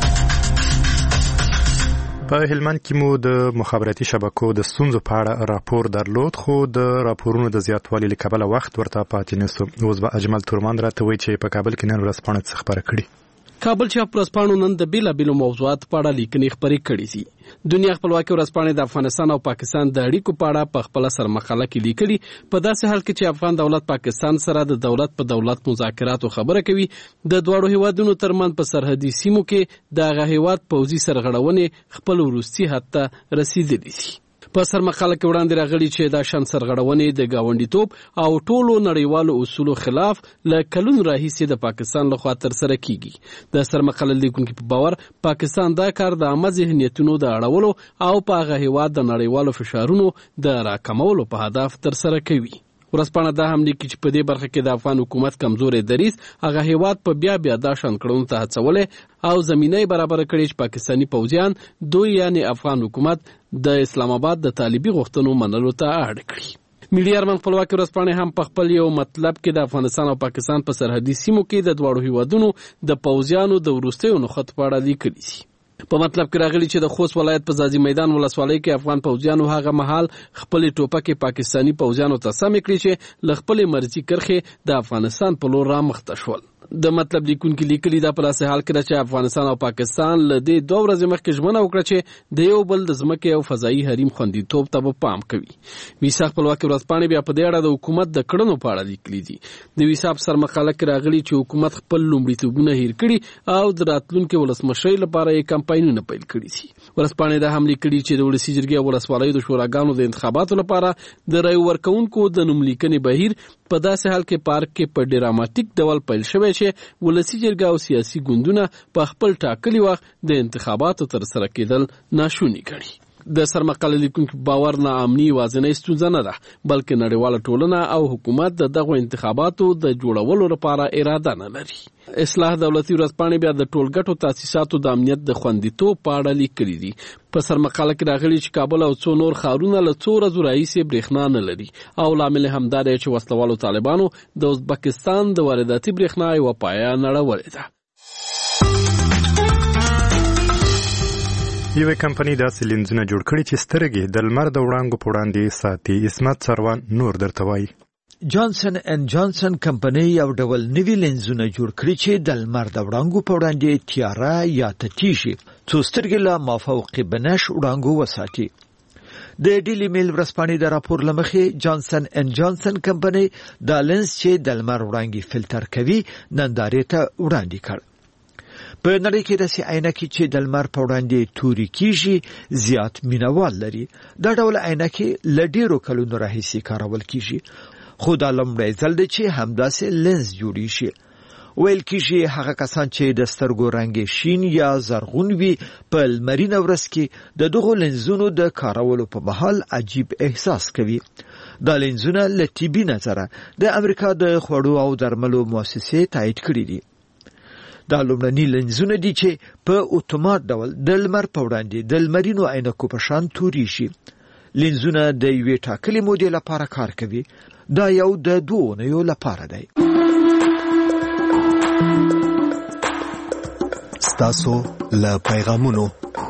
په هلمند کې مو د مخابراتي شبکو د ستونزو په اړه راپور درلود، خو د راپورونو د زیاتوالي له کبله وخت ورته پاتې نشو. اوس به اجمل تورمان راته وایي چې په کابل کې نن ورځپاڼه څه خبره کړي. کابل چې ورځپاڼو نن د بیلابیلو موضوعات په اړه لیکنې خپرې کړې دي. دنیا خپلواکي ورځپاڼې د افغانستان او پاکستان د اړیکو په اړه په خپل سرمقاله کې لیکلي، په داسې حال کې چې افغان دولت پاکستان سره د دولت په دولت مذاکراتو خبره کوي، د دواړو هیوادونو ترمنځ په سرحدي سیمو کې د هغه هیواد پوځي سرغړونې خپل وروستي حد ته رسیدلي دي. په سرمقاله کې وړاندې راغلي چې دا شان سرغړونې د گاونډیتوب او ټولو نړیوالو اصولو خلاف له کلونو راهیسې د پاکستان لخوا ترسره کیږي. د سرمقاله لیکونکو په باور پاکستان دا کار د عامه ذهنیتونو د اړولو او په هغه هیواد د نړیوالو فشارونو د راکمولو په هدف ترسره کوي. ورځپاڼه دا هم لیکي چې په دې برخه کې د افغان حکومت کمزوري دریځ هغه هیواد په بیا دا شان کړنو ته هڅولې او زمینه برابر کړي چې پاکستانی پوځیان دوی یعنی افغان حکومت د اسلام آباد د طالبي غوښتنو منلو ته اړ کړي. میډیا ارمن خپلواکي ورځپاڼه هم په خپل یو مطلب کې د افغانستان او پاکستان په سرحدي سیمو کې د دواړو هیوادونو د پوځیانو د وروستیو نخښت په اړه لیکلي دي. په مطلب کې راغلي چې د خوست ولایت په ځاځي میدان ولسوالۍ کې افغان پوځیانو هغه مهال خپل ټوپکې پاکستانی پوځیانو ته سم کړې چې ل خپل مرزي کرخه د افغانستان په لور را مخته شول. د مطلب لیکونکو لیکلي دا په لاسه حال کې چې افغانستان او پاکستان له دې دوه ورځې مخکې ژمنه وکړه چې د یو بل د ځمکې او فضایي حریم خوندیتوب ته پام کوي. ویسا خپلواکي ورځپاڼه بیا په دې اړه د حکومت د کړنو په اړه لیکلي دي. د ویسا په سرمقاله کې راغلي چې حکومت خپل لومړیتوبونه هیر کړي او د راتلونکو ولسمشرۍ لپاره یې کمپاینونه پیل کړي دي. ورځپاڼه دا هم لیکلي چې د ولسی جرګې او ولسوالیو د شوراګانو د انتخاباتو لپاره د رای ورکونکو د نوملیکنې بهیر په داسې حال کې پارک کې په ډراماتیک ډول پیل شوی چې ولسی جرګه او سیاسي ګوندونه په خپل ټاکلي وخت د انتخاباتو ترسره کېدل ناشوني کړي. د سرمقاله لیکونکو باور ناامني وازنه ستونزه نه ده، بلکې نړیواله ټولنه او حکومت د دغه انتخاباتو د جوړولو لپاره اراده نه لري. اصلاح دولتي ورځپاڼه بیا د ټولګټو تاسیساتو د امنیت د خوندیتوب په اړه لیکلي دي. په سرمقاله کې راغلي چې کابل او څو نور ښارونه له څو ورځو راهیسې برېښنا نه لري او لامل همدا دی چې وسلوالو طالبانو د ازبکستان د وارداتي برېښنا یوه پایه نړولې ده. یوه کمپنۍ داسې لینزونه جوړ کړي چې سترګې د لمر د وړانګو په وړاندې ساتي. عصمت سروان نور درته وایي. جانسن اینڈ جانسن کمپنۍ یو ډول نوي لینزونه جوړ کړي چې د لمر د وړانګو په وړاندې تیاره یا تتیږي څو سترګې له مافوق بنش وړانګو وساتي. د ډیلی میل ورځپاڼې د راپور لمخې جانسن اینڈ جانسن کمپنۍ د لینز چې د لمر وړانګې فلټر کوي نندارې ته وړاندې کړ. په نړۍ کې داسې عینکې چې د لمر په وړاندې توري کیږي زیات مینوال لري. دا ډول عینکې له ډیرو کلونو راهیسې کارول کیږي، خو دا لومړی ځل دی چې همداسې لینز جوړی شي. ویل کیږي هغه کسان چې د سترګو رنګ شین یا زرغون وي په لمرینه ورځ کې د دغو لینزونو د کارولو په مهال عجیب احساس کوي. دا لینزونه له طبي نظره د امریکا د خوړو او درملو مؤسسې تایید کړي دي. دا لومړني لینزونه دي چې په اتومات ډول د لمر په وړاندې د لمرینو عینکو په شان توري شي. لینزونه د یوې ټاکلې مودې لپاره کار کوي. دا یو د 2 اونیو لپاره دی. ستاسو له پیغامونو.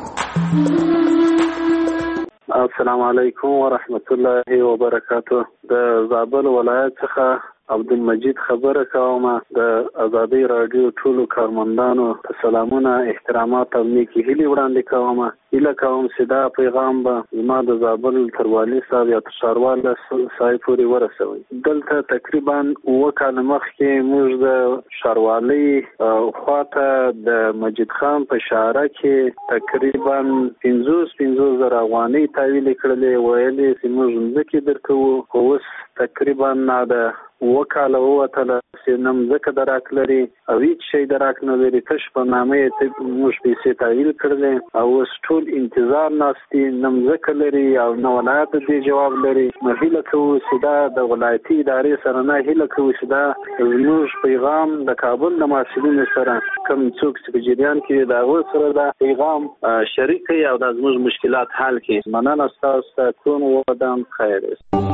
السلام علیکم ورحمت الله وبرکاته. د زابل ولایت څخه عبدالمجید خبره کوم. د ازادي رادیو ټولو کارمندانو ته سلامونه، احترامات او نیکی هیلې وړاندې کوم. هیله کوم چې دا پیغام به زما د زابل تر والي صاحب یا تر ښاروال صاحب پورې ورسوي. دلته تقریبا 9 کاله مخکې موږ د ښاروالۍ خواته د مجید خان په شاره کې تقریبا 50,000 افغانۍ تحویل کړلې، ویلې چې موږ ځمکې درکوو، خو اوس تقریبا د 9 کاله ووتله چې نه ځمکه دراک لري او هیڅ شی دراک نه لري. تش په نامه یې موږ پیسې تحویل کړلې او اوس ټول ټول انتظار ناستي نمځکه لري او نه ولایت دې جواب لري. نو هیله کوو چې دا د ولایتي ادارې سره نه هیله کوو چې دا زموږ پیغام د کابل د مسؤلینو سره کوم څوک چې په جریان کې دا هغوی سره دا پیغام شریک کړي او دا زموږ مشکلات حل کړي. مننه ستاسو ټول ودان خیر.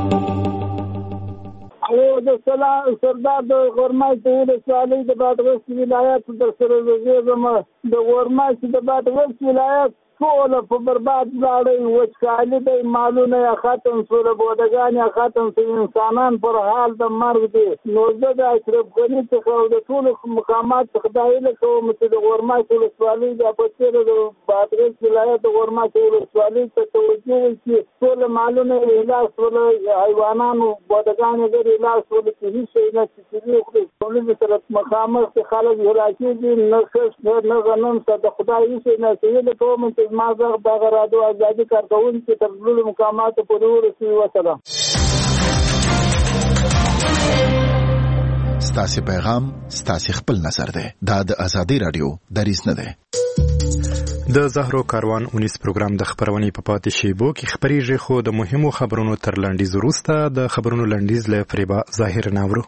او د سردار د غورمای ته ولسوالۍ د بادغیس ولایت در سره زیږم د غورمای د بادغیس ولایت ټول په برباد لاړې وچکالي دی، مالونه یې ختم شول، بودګان یې ختم شول، انسانان پر حال د مرګ دي. نو زه د اشرف غني څخه او د ټولو مقامات څخه دا هیله کوم چې د غورمای ولسوالۍ د په څېر د بادغیس ولایت د غورمای ولسوالۍ ته توجه وشي. ټول مالونه یې هلاک شول، حیوانانو بودګان یې ډېر هلاک شول چې هېڅ شی نه چې وکړي. ټولنې سره مخامخ چې خلک هلاکېږي، نه ښه نه غنم څه د خدای هېڅ شی نه. هیله کوم چې ما زه دغه رادیو ازادي کارکوونکي تر ټولو مقاماتو پورې ورسوي. وسلام. ستاسو پیغام ستاسو خپل نظر دی. دا د ازادي رادیو دریځ نه دی. د زهرو کاروان 19 پروګرام د خبرونې په پاتې شیبو کې خبريږي، خو د مهمو خبرونو تر لنډیز وروسته د خبرونو لنډیز له فریبا ظاهر ناورو.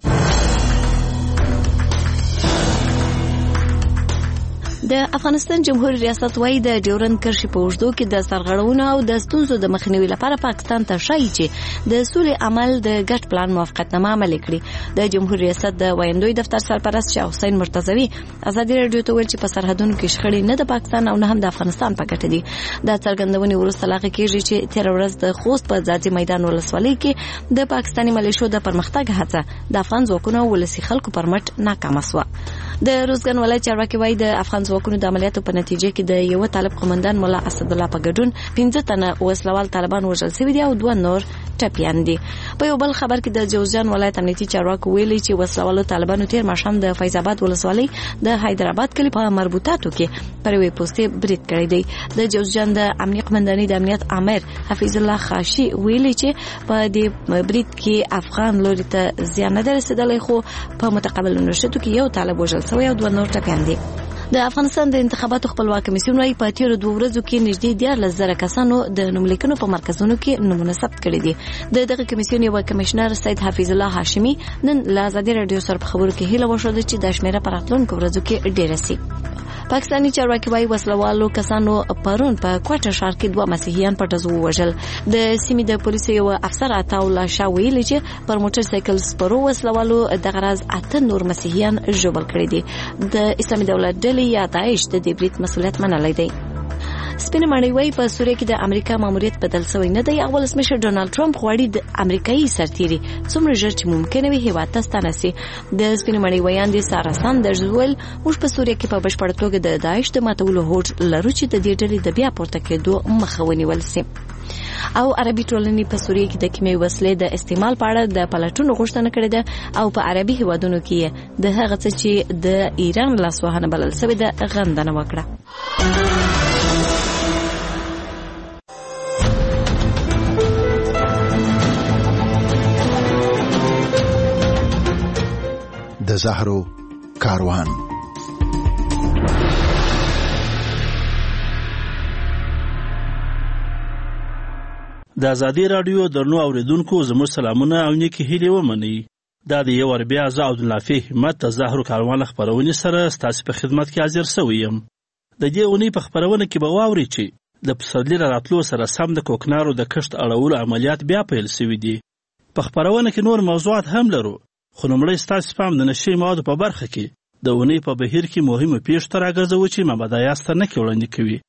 د افغانستان جمهوریت ریاست وايي د ډیورند کرښې په اوږدو کې د سرغړونو او د ستونزو د مخنیوي لپاره پاکستان ته شایي چې د سولې عمل د ګډ پلان موافقتنامه عملي کړي. د جمهوریت ریاست د وایندوی دفتر سرپرست شاه حسین مرتضوی ازادي رادیو ته ویل چې په سرحدونو کې شخړې نه د پاکستان او نه هم د افغانستان په ګټه دي. د څرګندونې وروسته لاغه کېږي چې تیر ورځ د خوست په ځاځي میدان ولسوالۍ کې د پاکستاني ملیشو د پرمختګ هڅه د افغان ځواکونو ولسی خلکو پر مټ ناکامه شوه. د روزګان ولایت چارواکي وايي د افغان ځواکونو د عملیاتو په نتیجه کې د یو طالب قومندان مولا اسد الله په ګډون 15 تنه وسلوال طالبان وژل شوي دي او 2 نور ټپيان دي. په یو بل خبر کې د جوزجان ولایت امنیتي چارواکي ویلي چې وسلوالو طالبانو تیر ماښام د فیض آباد ولسوالۍ د حیدرآباد کلی په مربوطاتو کې پر وی پوسټ برید کړی دی. د جوزجان د امنیت قومندانۍ د امنیت امر حفیظ الله خاشي ویلي چې په دې برید کې افغان لوري ته زیان نه رسیدلی، خو په متقابل نشټو کې یو طالب وژل شوی او 2 نور ټپيان دي. د افغانستان د انتخاباتو خپلواک کمیسیون وايي په تیرو 2 ورځو کې نږدې 14,000 کسانو د نوملیکنو په مرکزونو کې نمونه ثبت کړي دي. دغه کمیسیون یو کمشنر سید حفیظ الله هاشمی نن له ازادي رادیو سره په خبرو کې هیله وشوه چې د شمیره پر راتلونکو ورځو کې ډېر شي. پاکستاني چارواکي وايي وسلوالو کسانو پرون په کوټه ښار کې 2 مسیحیان په ډزو وژل. د سیمې د پولیسو یو افسر عطاءالله شاه ویلي چې پر موټر سایکل سپرو وسلوالو د غرض 8 نور مسیحیان ژوبل کړي دي. د اسلامي دولت ډلې یا داعش د دې برید مسؤلیت منلی دی. سپینه ماڼۍ وايي په سوریه کې د امریکا ماموریت بدل شوی نه دی. اول ولسمشر ډونالد ټرمپ غواړي د امریکایي سرتیري څومره ژر چې ممکنه وي هیواد ته ستانه شي. د سپینه ماڼۍ ویاندې سارا ساندرز ویل موږ په سوریه کې په بشپړه توګه د داعش د ماتولو هوډ لرو چې د دې ډلې د بیا پورته کېدو مخه ونیول شي. او عربي ټولنې په سوریه کې د کیمیاوي وسلې د استعمال په اړه د پلټونو غوښتنه کړې ده او په عربي هیوادونو کې د هغه څه چې د ایران لاسوهنه بلل شوې ده غندنه وکړه. د زهرو کاروان. د ازادي رادیو درنو اوریدونکو زموږ سلامونه او نیکی هیلې ومنئ. دا د یو بیا زه عبدالنافع همت د زهرو کاروان خبرونې سره ستاسو په خدمت کې حاضر شوی یم. د دې اونۍ په خبرونه کې به واورئ چې د پسرلي راتلو سره سم د کوکنارو د کښت اړولو عملیات بیا پیل شوي دي. په خبرونه کې نور موضوعات هم لرو، خو لومړی ستاسو پام د نشي موادو په برخه کې د اونۍ په بهیر کې مهمو پیښو ته راګرځوو چې محمد ایاز ترنکي وړاندې کوي.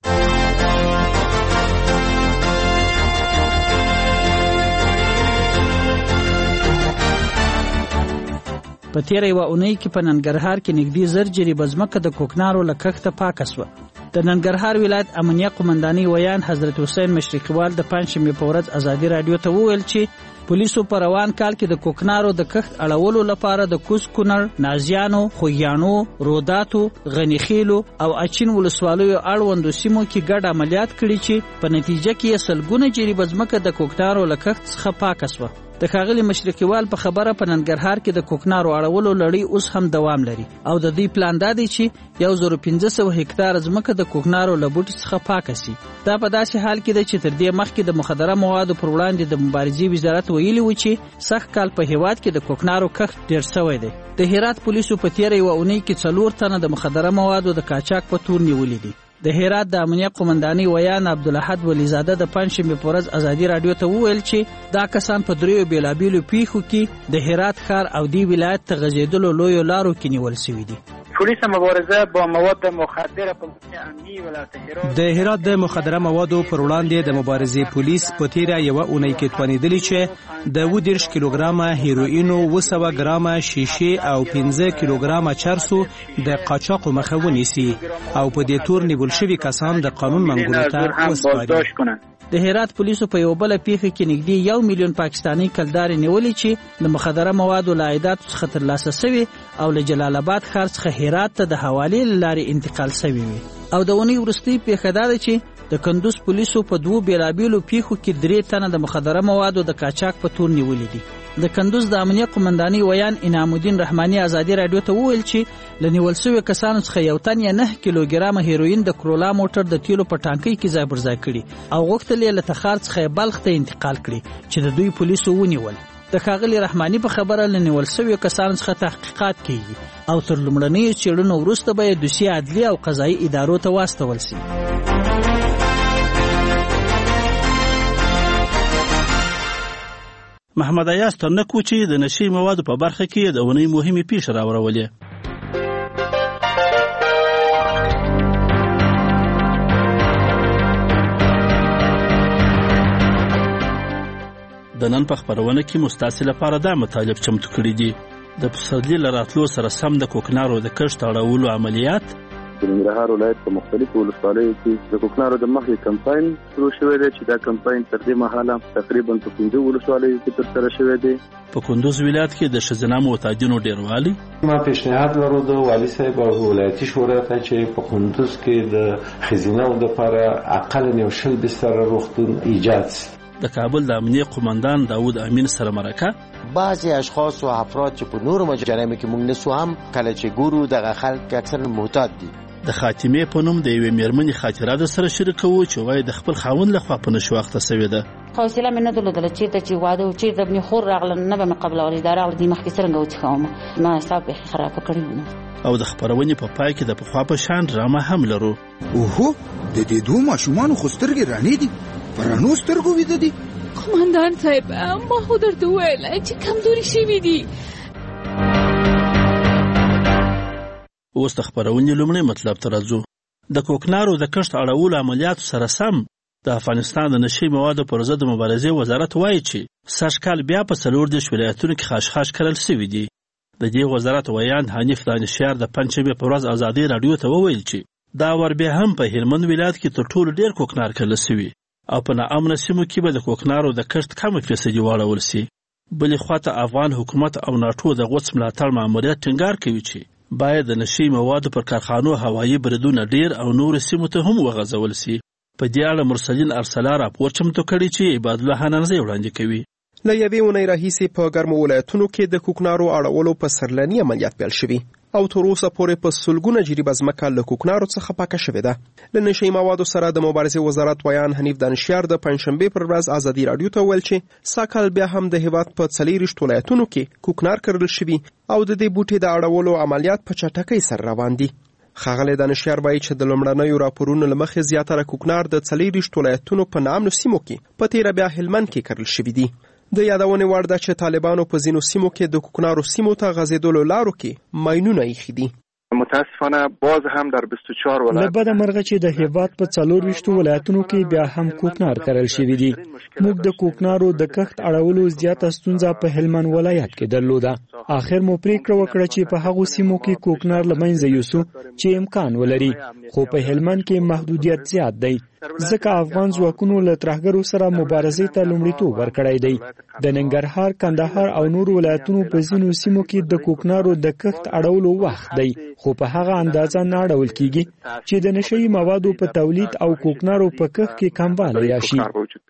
په تیره یوه اونۍ کې په ننګرهار کې نږدې 1000 جریبه ځمکه د کوکنارو له کښته پاکه سوه. د ننګرهار ولایت امنیه قومندانۍ ویان حضرت حسین مشرقیوال د پنجشنبې په ورځ ازادي رادیو ته وویل چې پولیسو په روان کال کې د کوکنارو د کښت اړولو لپاره د کوز کونړ، نازیانو، خوږیاڼو، روداتو، غنیخیلو او اچین ولسوالیو اړوندو سیمو کې ګډ عملیات کړي چې په نتیجه کې یې سلګونه جریبه ځمکه د کوکنارو له کښت څخه پاکه سوه. د ښاغلي مشرقیوال په خبره په ننګرهار کې د کوکنارو اړولو لړۍ اوس هم دوام لري او د دوی پلان دا دی چې 1500 هکتار ځمکه د کوکنارو له بوټي څخه پاکه شي. دا په داسې حال کې ده چې تر دې مخکې د مخدره موادو پر وړاندې د مبارزې وزارت ویلي و چې سږ کال په هیواد کې د کوکنارو کښت ډېر شوی دی. د هرات پولیسو په تیره یوه اونۍ کې 4 تنه د مخدره موادو د قاچاق په تور نیولي دي. د هرات د امنیه قومندانۍ ویان عبدالاحد ولیزاده د پنځشنبې په ورځ ازادي راډیو ته وویل چې دا کسان په 3 بیلابیلو پیښو کې د هرات ښار او دی ولایت ته غځېدلو لویو لارو کې نیول شوي دي. پولیس مبارزه با مواد مخدره په امنیه ولایت هرات د هرات د مخدره موادو پر وړاندې د مبارزې پولیس په تیره یوه اونۍ کې توانیدلی چې د 20 کیلوګرامه هیروئین، 200 ګرامه شیشې او 15 کیلوګرامه چرسو د قاچاقو مخه ونیسي او په دې تور نیول شوي کسان د قانون منګولو ته وسپاري. د هرات پولیسو په یو بل پیښه کې نږدې 1 میلیون پاکستانی کلدارې نیولې چې د مخدره موادو له عایداتو څخه ترلاسه شوي او له جلال آباد ښار څخه هرات ته د حوالې له لارې انتقال شوي وي. او د اونۍ وروستۍ پیښه دا ده چې د کندوز پولیسو په 2 بیلابیلو پیښو کې 3 تنه د مخدره موادو د قاچاق په تور نیولې دي. د کندوز د امنیه قومندانۍ ویان انعام الدین رحماني ازادي راډیو ته وویل چې له نیول شویو کسانو څخه 1 تن یا 9 کیلوګرامه هیروئین د کرولا موټر د تیلو په ټانکۍ کې ځای پر ځای کړي او غوښتل یې له تخار څخه بلخ ته انتقال کړي چې د دوی پولیسو ونیول. د ښاغلي رحماني په خبره له نیول شویو کسانو څخه تحقیقات کیږي او تر لومړنیو څېړنو وروسته به یې دوسیه عدلي او قضایي ادارو ته واستول شي. محمد ایاز ترنکو چې د نشي موادو په برخه کې د اونۍ مهمې پیښې راوړولې. د نن په خپرونه کې مستاسې لپاره دا مطالب چمتو کړي دي. د پسرلي له راتلو سره سم د کوکنارو د کښت اړولو عملیات د ننګرهار ولایت په مختلفو ولسوالیو کې د کوکنارو د مخې کمپاین شروع شوی دی چې دا کمپاین تر دې مهاله تقریبا په 15 ولسوالیو کې ترسره شوی دی. په کندوز ولایت کې د ښځینه معتادینو ډیروالی ما پیشنهاد ورو د والي صاحب او ولایتي شورا ته چې په کندوز کې د ښځینو لپاره اقل یو شل بستر روغتون ایجاد شي. د کابل د امنیه قومندان داود امین سره مرکه بعضی اشخاص و افراد چې په نورو مجرمو کې موږ نسو هم کله چې ګورو دغه خلک اکثر معتاد دي. د خاتمې په نوم د یوې میرمنې خاطره د سره شریکوو چې وایي د خپل خاوند لخوا په نشو اخته سوې ده. حوصله مې نه درلودله چېرته چې واده و چېرته مې خور راغله نه به مې قبلولې دا راغله دې مخکې څرنګه وڅښوم ما حساب بیخي خرابه کړی و. او د خپرونې په پای کې د پخوا په شان ډرامه هم لرو. اوهو د دې دوه ماشومانو خو سترګې رڼې دي په رڼو سترګو ویده دي. قومندان صاحب ما خو درته وویل چې کمزوري شوي دي. اوس د خپرونې لومړی مطلب ته راځو. د کوکنارو د کښت اړولو عملیاتو سره سم د افغانستان د نشي موادو پر ضد مبارزې وزارت وایي چې سږ کال بیا په 14 ولایتونو کې خاشخاش کرل شوي دي. د دې وزارت ویان حنیف دانشیار د پنځشنبې په ورځ ازادي راډیو ته وویل چې دا ور بیا هم په هلمند ولایت کې تر ټولو ډېر کوکنار کرل شوي او په ناامنه سیمو کې به د کوکنارو د کښت کمه فیصدي واړول شي. بلې خواته افغان حکومت او ناټو د غوڅ ملاتړ ماموریت ټینګار کوي چې باید د نشي موادو پر کارخانو هوایي بریدونه ډیر او نور سیمو ته هم وغځول شي. په دې اړه مرسلین ارسلا راپور چمتو کړی چې عباد الله حنانزی وړاندې کوي. له یوې اونۍ راهیسې په ګرمو ولایتونو کې د کوکنارو اړولو په سرلاني عملیات پیل شوي او تر اوسه پورې په سلګونه جریبه ځمکه له کوکنارو څخه پاکه شوې ده. له نشي موادو سره د مبارزې وزارت ویان حنیف دانشیار د پنځشنبې پر ورځ ازادي راډیو ته ویل چې ساکال بیا هم د هیواد په 40 ولایتونو کې کوکنار کرل شوي او د دې بوټي د اړولو عملیات په چټکۍ سره روان دي. ښاغلی دانشیار وایي چې د لومړنیو راپورونو له مخې زیاتره کوکنار د 40 ولایتونو په نامنو سیمو کې په تیره بیا هلمند کې کرل شوي دي. د یادونې وړ ده چې طالبانو په ځینو سیمو کې د کوکنارو سیمو ته غځېدلو لارو کې ماینونه ایښي دي. متاسفانه باز هم در 24 ولایت له بده مرغه چې د هیواد په 24 ولایتونو کې بیا هم کوکنار کرل شوي دي. موږ د کوکنارو د کښت اړولو زیاته ستونزه په هلمند ولایت کې درلوده. آخر مو پریکړه وکړه چې په هغو سیمو کې کوکنار له منځه یوسو چې امکان ولري، خو په هلمند کې محدودیت زیات دی ځکه افغان ځواکونو له ترهګرو سره مبارزې ته لومړیتوب ورکړی دی. د ننګرهار، کندهار او نور ولایتونو په ځینو سیمو کې د کوکنارو د کښت اړولو وخت دی، خو په هغه اندازه نه اړول کیږي چې د نشي موادو په تولید او کوکنارو په کښت کې کموالی راشي.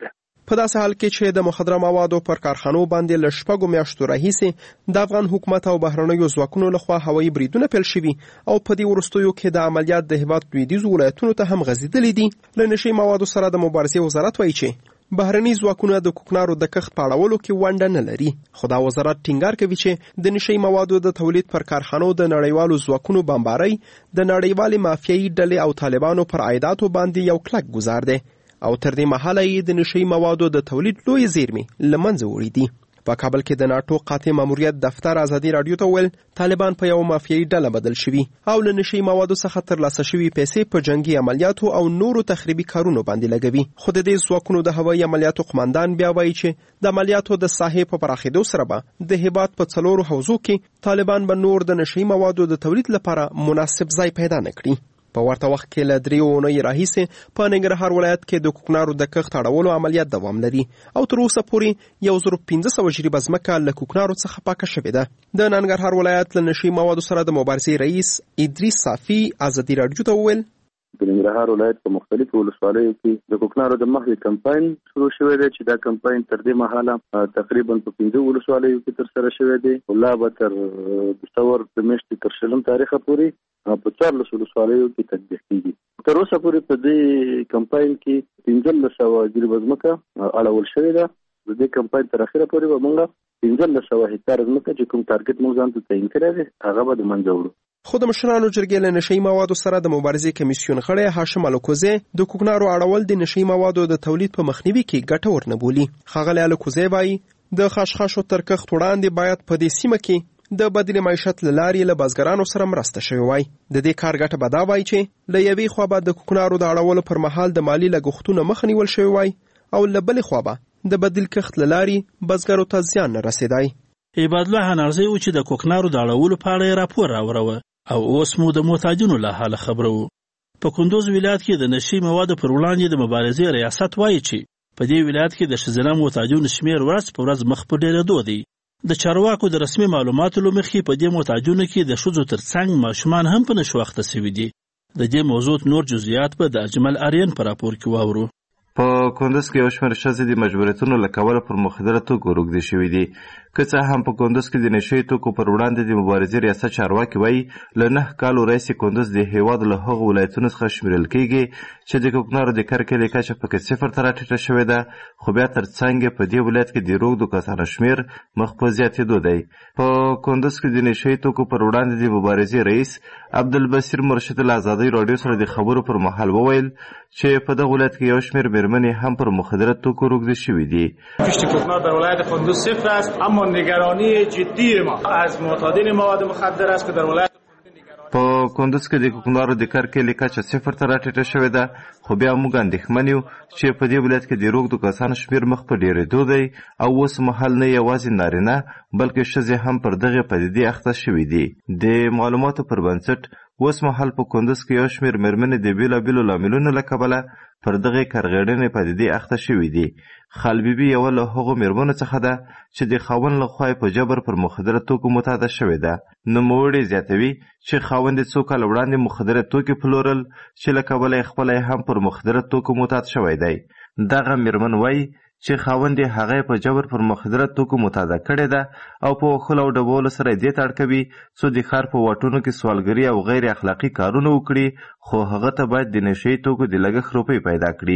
په داسې حال کې چې د مخدره موادو پر کارخانو باندې له 6 میاشتو راهیسې د افغان حکومت او بهرنیو ځواکونو لخوا هوایي بریدونه پیل شوي او په دې وروستیو کې د عملیات د هیواد لویدیځو ولایتونو ته هم غځېدلي دي. له نشي موادو سره د مبارزې وزارت وایي چې بهرني ځواکونه د کوکنارو د کښت په اړولو کې ونډه نه لري، خو دا وزارت ټینګار کوي چې د نشي موادو د تولید پر کارخانو د نړیوالو ځواکونو بمبارۍ د نړیوالې مافیایي ډلې او طالبانو پر عایداتو باندې یو کلک ګزار دی او تر دې مهاله یې د نشي موادو د تولید لوی زیرمې له منځه وړي دي. په کابل کې د ناټو قاطع ماموریت دفتر ازادي رادیو ته ویل طالبان په یو مافیایي ډله بدل شوي او له نشي موادو څخه ترلاسه شوي پیسې په جنگي عملیاتو او نورو تخریبي کارونو باندې لګوي. خو د دې ځواکونو د هوایي عملیاتو قماندان بیا وایي چې د عملیاتو د ساحې په پراخېدو سره به د هیواد په 4 حوزو کې طالبان به نور د نشي موادو د تولید لپاره مناسب ځای پیدا نه کړي. په ورته وخت کې له 3 اونۍ راهیسې په ننګرهار ولایت کې د کوکنارو د کښت اړولو عملیات دوام لري او تر اوسه پورې 1500 جریبه ځمکه له کوکنارو څخه پاکه شوې ده. د ننګرهار ولایت له نشي موادو سره د مبارزې رئیس ادریس صافي ازادي رادیو ته وویل د ننګرهار ولایت په مختلفو ولسوالیو کې د کوکنارو د مخنیوي کمپاین شروع شوی دی چې دا کمپاین تر دې مهاله تقریبا په 15 ولسوالیو کې ترسره شوی دی. لا به تر دسمبر د میاشتې تر 20 تاریخه پورې په 14 ولسوالیو کې تطبیق کیږي. تر اوسه پورې په دې کمپاین کې 1500 جریبه ځمکه اړول شوې ده. د دې کمپاین تر اخره پورې به موږ 1500 هکتار ځمکه چې کوم ټارګټ موږ ځان ته تعیین کړی دی هغه به د منځه وړو. خو د مشرانو جرګې له نشي موادو سره د مبارزې کمیسیون غړی هاشم الکوزی د کوکنارو اړول د نشي موادو د تولید په مخنیوي کې ګټور نه بولي. ښاغلی الکوزی وایي د خاشخاشو تر کښت وړاندې باید په دې سیمه کې د بدیل معیشت له لارې له بزګرانو سره مرسته شوې وای. د دې کار ګټه به دا وای چې له یوې خوا به د کوکنارو د اړولو پر مهال د مالی لګښتونو مخه نیول شوی وای او له بلې خوا به د بدیل کښت له لارې بزګرو ته زیان نه رسیدای. عباد الله هنرزی و چې د کوکنارو د اړولو په اړه راپور راوړو او اوس مو د محتاجینو له حاله خبرو. په کندوز ولایت کې د نشي موادو پر وړاندې د مبارزې ریاست وایي چې په دې ولایت کې د ښځینه محتاجینو شمیر ورځ په ورځ مخ په ډېرېدو دی. د چارواکو د رسمي معلوماتو له مخې په دې محتاجینو کې د ښځو ترڅنګ ماشومان هم په نشو اخته شوي دي. د دې موضوع نور جزئیات به د اجمل آرین په راپور کې واورو. په کندوز کې یو شمېر ښځې د مجبوریتونو له کبله پر مخدره توکو روږدې شوي دي. که څه هم په کندوز کې د نشهیي توکو پر وړاندې د مبارزې ریاست چارواکي وایي له 9 کالو راهیسې کندوز د هېواد له هغو ولایتونو څخه شمېرل کېږي چې د کوکنارو د کرکېلې کچه پکې 0 ته راټیټه شوې ده، خو بیا تر څنګ په دې ولایت کې د روږدو کسانو شمېر مخ په زیاتېدو دی. په کندوز کې د نشهیي توکو پر وړاندې د مبارزې رئیس عبدالبصیر مرشد له ازادۍ راډیو سره د خبرو پر مهال وویل چې په دغه ولایت کې یو شمېر مېرمنې هم پر مخدره توکو روږدې شوي دي. کشت کوکنار در ولایت کندوز 0 است، اما نگرانی جدی ما از معتادین مواد مخدر است که در ولایت په کندوز کې د کوکنارو د کرکېلې کچه 0 ته راټیټه شوې ده، خو بیا موږ اندېښمن یو چې په دې ولایت کې د روږدو کسانو شمېر مخ په ډېرېدو دی او اوس مهال نه یوازې نارینه بلکې ښځې هم پر دغې پدیدې اخته شوي دي. د معلوماتو پر بنسټ اوس مهال په کندوز کې یو شمېر مېرمنې د بېلابېلو لاملونو له کبله پر دغې کارغېړنې پدیدې اخته شوي دي. خالبیبي یوه له هغو مېرمنو څخه ده چې د خاوند لخوا یې په جبر پر مخدره توکو متعده شوې ده. نوموړې زیاتوي چې خاوند یې څو کاله وړاندې مخدره توکي پلورل چې له کبله یې خپله هم پر مخدره توکو معتاد شوی دی. دغه مېرمن وایي چې خاوند یې هغه په جبر پر مخدره توکو متعده کړې ده او په وښلو او ډبولو سره یې دې ته اړ کوي څو د ښار په واټونو کې سوالګري او غیر اخلاقي کارونه وکړي، خو هغه ته باید د نشهیي توکو د لګښت روپۍ پیدا کړي.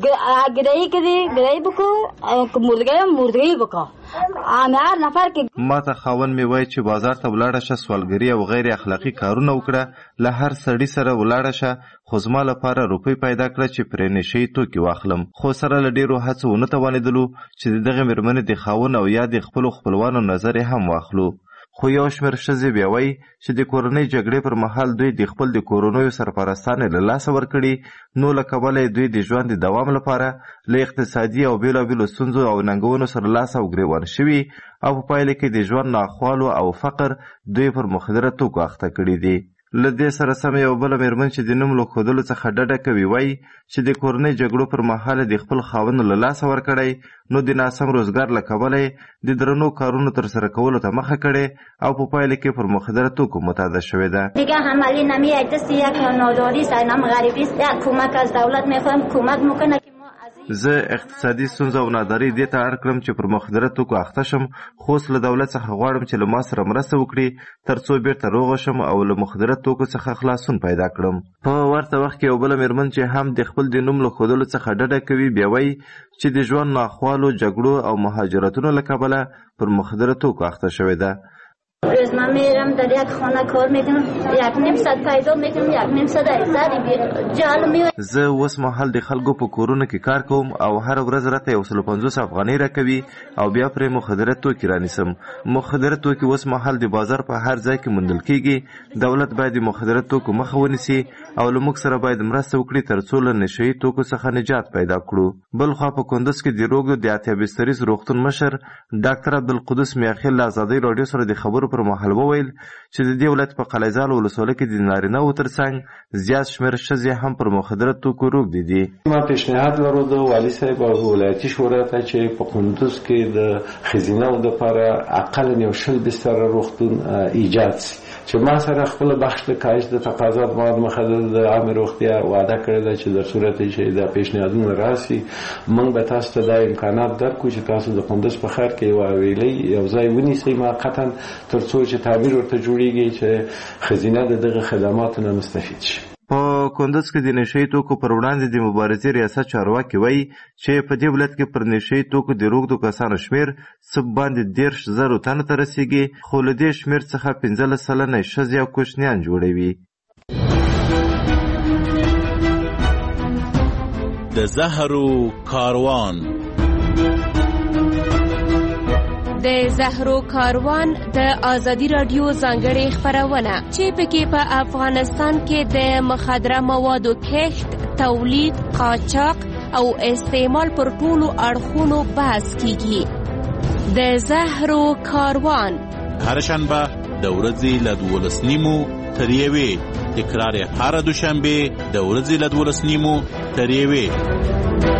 ما ته خاوند مې وایي چې بازار ته ولاړه شه، سوالګري او غیر اخلاقي کارونه وکړه، له هر سړي سره ولاړه شه، خو زما لپاره روپۍ پیدا کړه چې پرې نشهیي توکي واخلم. خو سره له ډېرو هڅو ونه توانېدلو چې د دغې مېرمنې د خاوند او یا د خپلو خپلوانو نظر یې هم واخلو. خو یو شمېر ښځې بیا وایي چې د کورنۍ جګړې پر مهال دوی د خپل د کورنیو سرپرستانې له لاسه ورکړي، نو له کبله یې دوی د ژوند د دوام لپاره له اقتصادي او بېلابېلو ستونزو او ننګونو سره لاس او ګرېوان شوي او په پایله کې د ژوند ناخوالو او فقر دوی پر مخدره توکو اخته کړي دي. له دې سره سمه یو بله مېرمن چې د نوم له ښودلو څخه ډډه کوي وایي چې د کورنۍ جګړو پر مهال د خپل خاوند له لاسه ورکړی، نو د ناسم روزګار له کبله یې د درنو کارونو ترسره کولو ته مخه کړې او په پایله کې پر مخدره توکو متعده شوې ده. دیگه عملی نمیاد، دست یک ناداری است، نام غریبی است. کمک از دولت میخوایم کمک میکنه. زه اقتصادي ستونزه او ناداري دې ته اړ کړم چې پر مخدره توکو اخته شم، خو اوس له دولت څخه غواړم چې له ما سره مرسته وکړي ترڅو بیرته روغه شم او له مخدره توکو څخه خلاصون پیدا کړم. په ورته وخت کې یو بله مېرمن چې هم د خپل د نوم له ښودلو څخه ډډه کوي بیا وایي چې د ژوند ناخوالو، جګړو او مهاجرتونو له کبله پر مخدره توکو اخته شوې ده. من میرم در یک خانه کار میکنم، 1.5 پیدا میکنم، 1.5 اکثر جال میوه. زه اوس مهال د خلکو په کورونو کې کار کوم او هر ورځ راته 150 افغانۍ راکوي او بیا پرې مخدره توکي رانیسم. مخدره توکي اوس مهال د بازار په هر ځای کې موندل کیږي. دولت باید د مخدره توکو مخه ونیسي او له موږ سره باید مرسته وکړي ترڅو له نشهیي توکو څخه نجات پیدا کړو. بل خوا په کندز کې د روږدو د اتیا بستریز روغتون مشر ډاکټر عبدالقدوس میاخیل له ازادۍ راډیو سره د خبرو پر مهال وویل چې د دې ولایت په قلعهزال ولسوالۍ کې د نارینه‌وو ترڅنګ زیات شمېر ښځې هم پر مخدره توکو روږدي دي. ما پیشنهاد لرو د والي صاحب او ولایتي شورا ته چې په کندز کې د ښځینه‌و دپاره اقل یو 100 بستره روغتون ایجاد شي چې ما سره خپل بخش د کاهش د تقاضات مواد مخدر د عامه روغتیا وعده کړې ده چې در صورت چې دا پیشنهادونه راسي موږ به تاسو ته دا امکانات درکړو چې تاسو د کندز په ښار کې یو ویلې یو ځای ونیسئ موقتا تر څو چې تعبیر ورته جوړیږي چې ښځینه د دغه خدماتو نه مستفید شي. په کندز کې د نشهیي توکو پر وړاندې د مبارزې ریاست چارواکي وایي چې په دې ولایت کې پر نشهیي توکو د روږدو کسانو شمېر څه باندې 10,000 تنو ته رسیږي، خو له دې شمېر څخه 15 سلنه ښځې او کوچنیان جوړوي. د زهرو کاروان. د زهرو کاروان د ازادي رادیو ځانګړې خپرونه چې پکې په افغانستان کې د مخدره موادو کښت، تولید، قاچاق او استعمال پر ټولو اړخونو بحث کیږي. د زهرو کاروان هر شنبه د ورځې له 12:30 تر 1 تکرار هر دوشنبه د ورځې له 12:30 تر 1.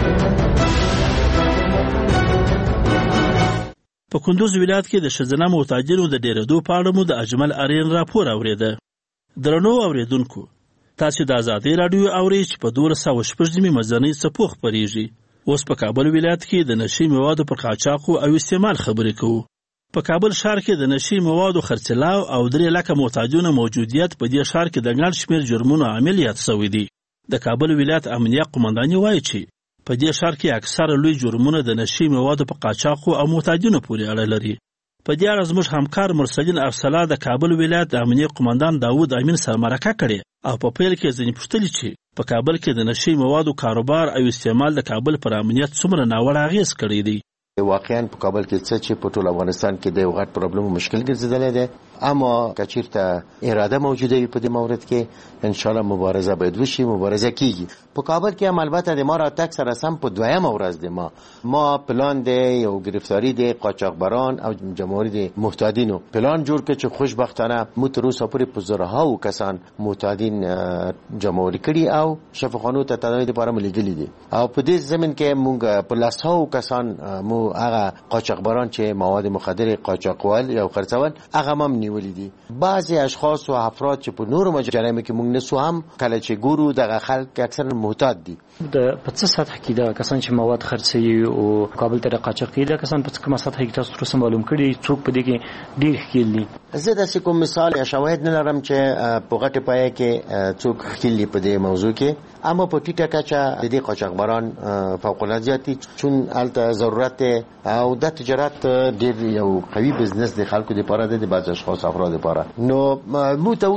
په کندوز ولایت کې د ښځینه محتاجینو د ډېرېدو په اړه مو د اجمل ارین راپور اورېده. درنو اوریدونکو، تاسو د ازادۍ راډیو اورئ چې په 1206 مزنۍ څپو خپرېږي. اوس په کابل ولایت کې د نشي موادو پر قاچاق او استعمال خبرې کوو. په کابل ښار کې د نشي موادو خرڅلاو او 3 لکه محتاجونو موجودیت په دې ښار کې د ګڼ شمېر جرمونو عامل یاد شوی دی. د کابل ولایت امنیه قومنداني وایي چې په دې ښار کې اکثره لوی جرمونه د نشي موادو په قاچاقو او محتاجینو پورې اړه لري. په دې اړه زموږ همکار مرسلین ارسلا د کابل ولایت د امنیه قومندان داود امین سره مرکه کړې او په پیل کې ځینې پوښتلې چې په کابل کې د نشي موادو کاروبار او استعمال د کابل پر امنیت څومره ناوړه اغېز کړی دی. واقعا په کابل کې چې په ټول افغانستان کې د یو غټ پرابلم او مشکل ګرځیدلی دی، اما کچیرته اراده موجوده وي په دې مورد کې ان شاء الله مبارزه باید وشي، مبارزه کیږي. په کابل کې هم البته د ما راتګ سره سم په 2مه ورځ دی ما پلان دی یو گرفتاری دی قاچاقبران او جمهوری دی محتاجینو پلان جوړ کړ چې خوشبختانه مو تر اوسه پورې په زرهاو کسان محتاجین جمهوری کړي او شفاخانو ته تداوی لپاره ملګري دي او په دې زمين کې موږ په لاسو کسان مو هغه قاچاقبران چې مواد مخدر قاچاقوال یا خرڅول هغه هم نیولې دي. بعضی اشخاص او افراد چې په نورو مجرمو کې موږ نسو هم کله چې ګورو دغه خلک اکثر محتاج دي. د په څه سطح کې دا کسان چې مواد خرڅوي او کابل ته قاچاق کوي دا کسان په کومه سطح کې تاسو سره معلوم کړي څوک په دې کې ډیر ښکیل دي؟ زه داسې کوم مثال یا شواهد نه لرم چې په غټه پایه کې څوک ښکیل په دې موضوع کې، اما په ټیټه کچه د دې قاچاقبران فوق العاده زیات دي چون الته ضرورت او د تجارت ډیر یو قوي بزنس د خلکو لپاره د بعض اشخاص افراد لپاره. نو مو ته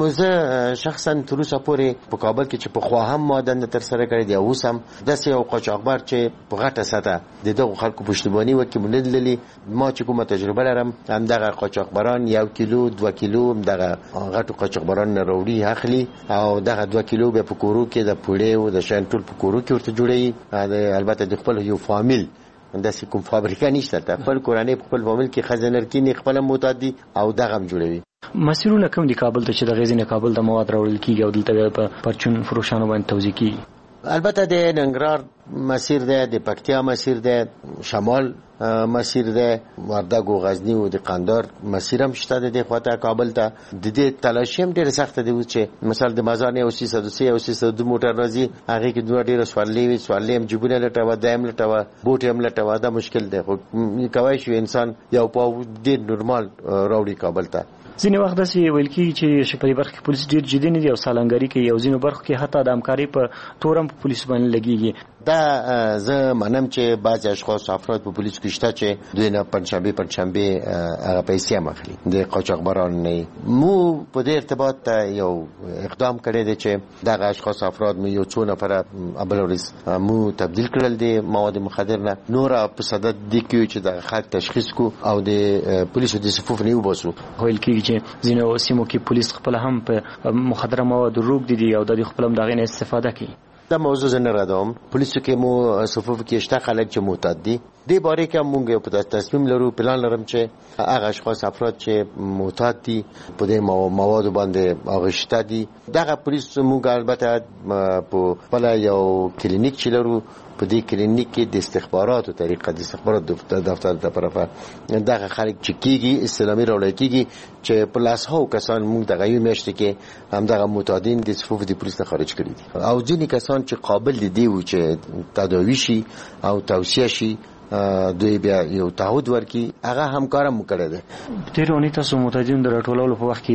اوسه شخصا تر اوسه پورې په کابل کې چې په خوا هم ماده تر سره کړی دی اوس هم داسې یو قاچاقبر چې په غټه سطح د دغه خلکو پښتوبانی وکي مونږ لیدلی ما چې کومه تجربه لرم هم دغه قاچاقبران 1 کیلو 2 کیلو دغه غټو قاچاقبران نه وروړي اخلي او دغه 2 کیلو به په کورو کې د پوړې او د شان ټول په کورو کې ورته جوړي. البته د خپل یو فامیل داسې کوم فابریکه نشته، ته خپل کورانه په خپل فامیل کې خزانرکینی خپل معتادي او دغه جوړوي. مسیرونه کوم دي کابل ته چې د غزنی کابل د مواد راوړل کیږي او دلته په پرچون فروشانو باندې توزیع کیږي؟ البته د ننګرهار مسیر دی، د پکتیا مسیر دی، شمال مسیر دی، وردګ او غزنی او د قندهار مسیر هم شته د خواته کابل ته. د دې تلاشي هم ډېره سخته دی چې مثلا د مازان او 303 او 302 موټر راځي، هغه کې دوه ډېر سوالې هم جيبونه لټوي، دایم لټوي، بوټ هم لټوي، دا مشکل دی. خو کوي شو انسان یو په ډېر نورمال راوړي کابل ته. ځینې وخت داسې ویل کېږي چې په دې برخه کې پولیس ډېر جدي نه دي او سالنګري کوي، او ځینو برخو کې حتی د همکارۍ په تور هم په پولیسو باندې لګېږي. دا زه منم چې بعض اشخاص افراد په پولیس کې شته چې دوی نه پنځشنبه هغه پیسې هم اخلي د قاچاقبران نه. مو په دې ارتباط یو اقدام کړی دی چې دغه اشخاص افراد مو یو څو نفره ابلوريس مو تبدیل کړل دي مواد مخدر نه، نور په صدد دي کې چې د خلک تشخیص کو او د پولیسو د صفوف نه وباسو. ویل کېږي چې ځینو سیمو کې پولیس خپل هم په مخدره مواد روږ دي او د خپل هم دغه نه استفاده کوي. دا موضوع زه نه ردوم. پولیسو کې مو صفوف کې شته خلک چې معتاد دي. دې باره کې مونږ یو په تصمیم لرو، پلان لرم چې هغه اشخاص افراد چې معتاد دي په دې مواد باندې اغشته دي، دغه پولیس مونږ البته په خپل یو کلینیک چې لرو، په دې کلینیک کې د استخباراتو طریقه د استخبارات دفتر د طرفه دغه خلک چې کیږي اسلامي راوړل کیږي چې په لاسهاو کسان مونږ دغه یو میاشت کې هم دغه معتادین د صفوف د پولیس نه خارج کړي دي، او ځینې کسان چې قابل دي و چې تداوی شي او توصیه شي دوی بیا یو تعهد ورکي، هغه همکارم وکړي دي. تیرونی تاسو معتادین د راټولولو په وخت کې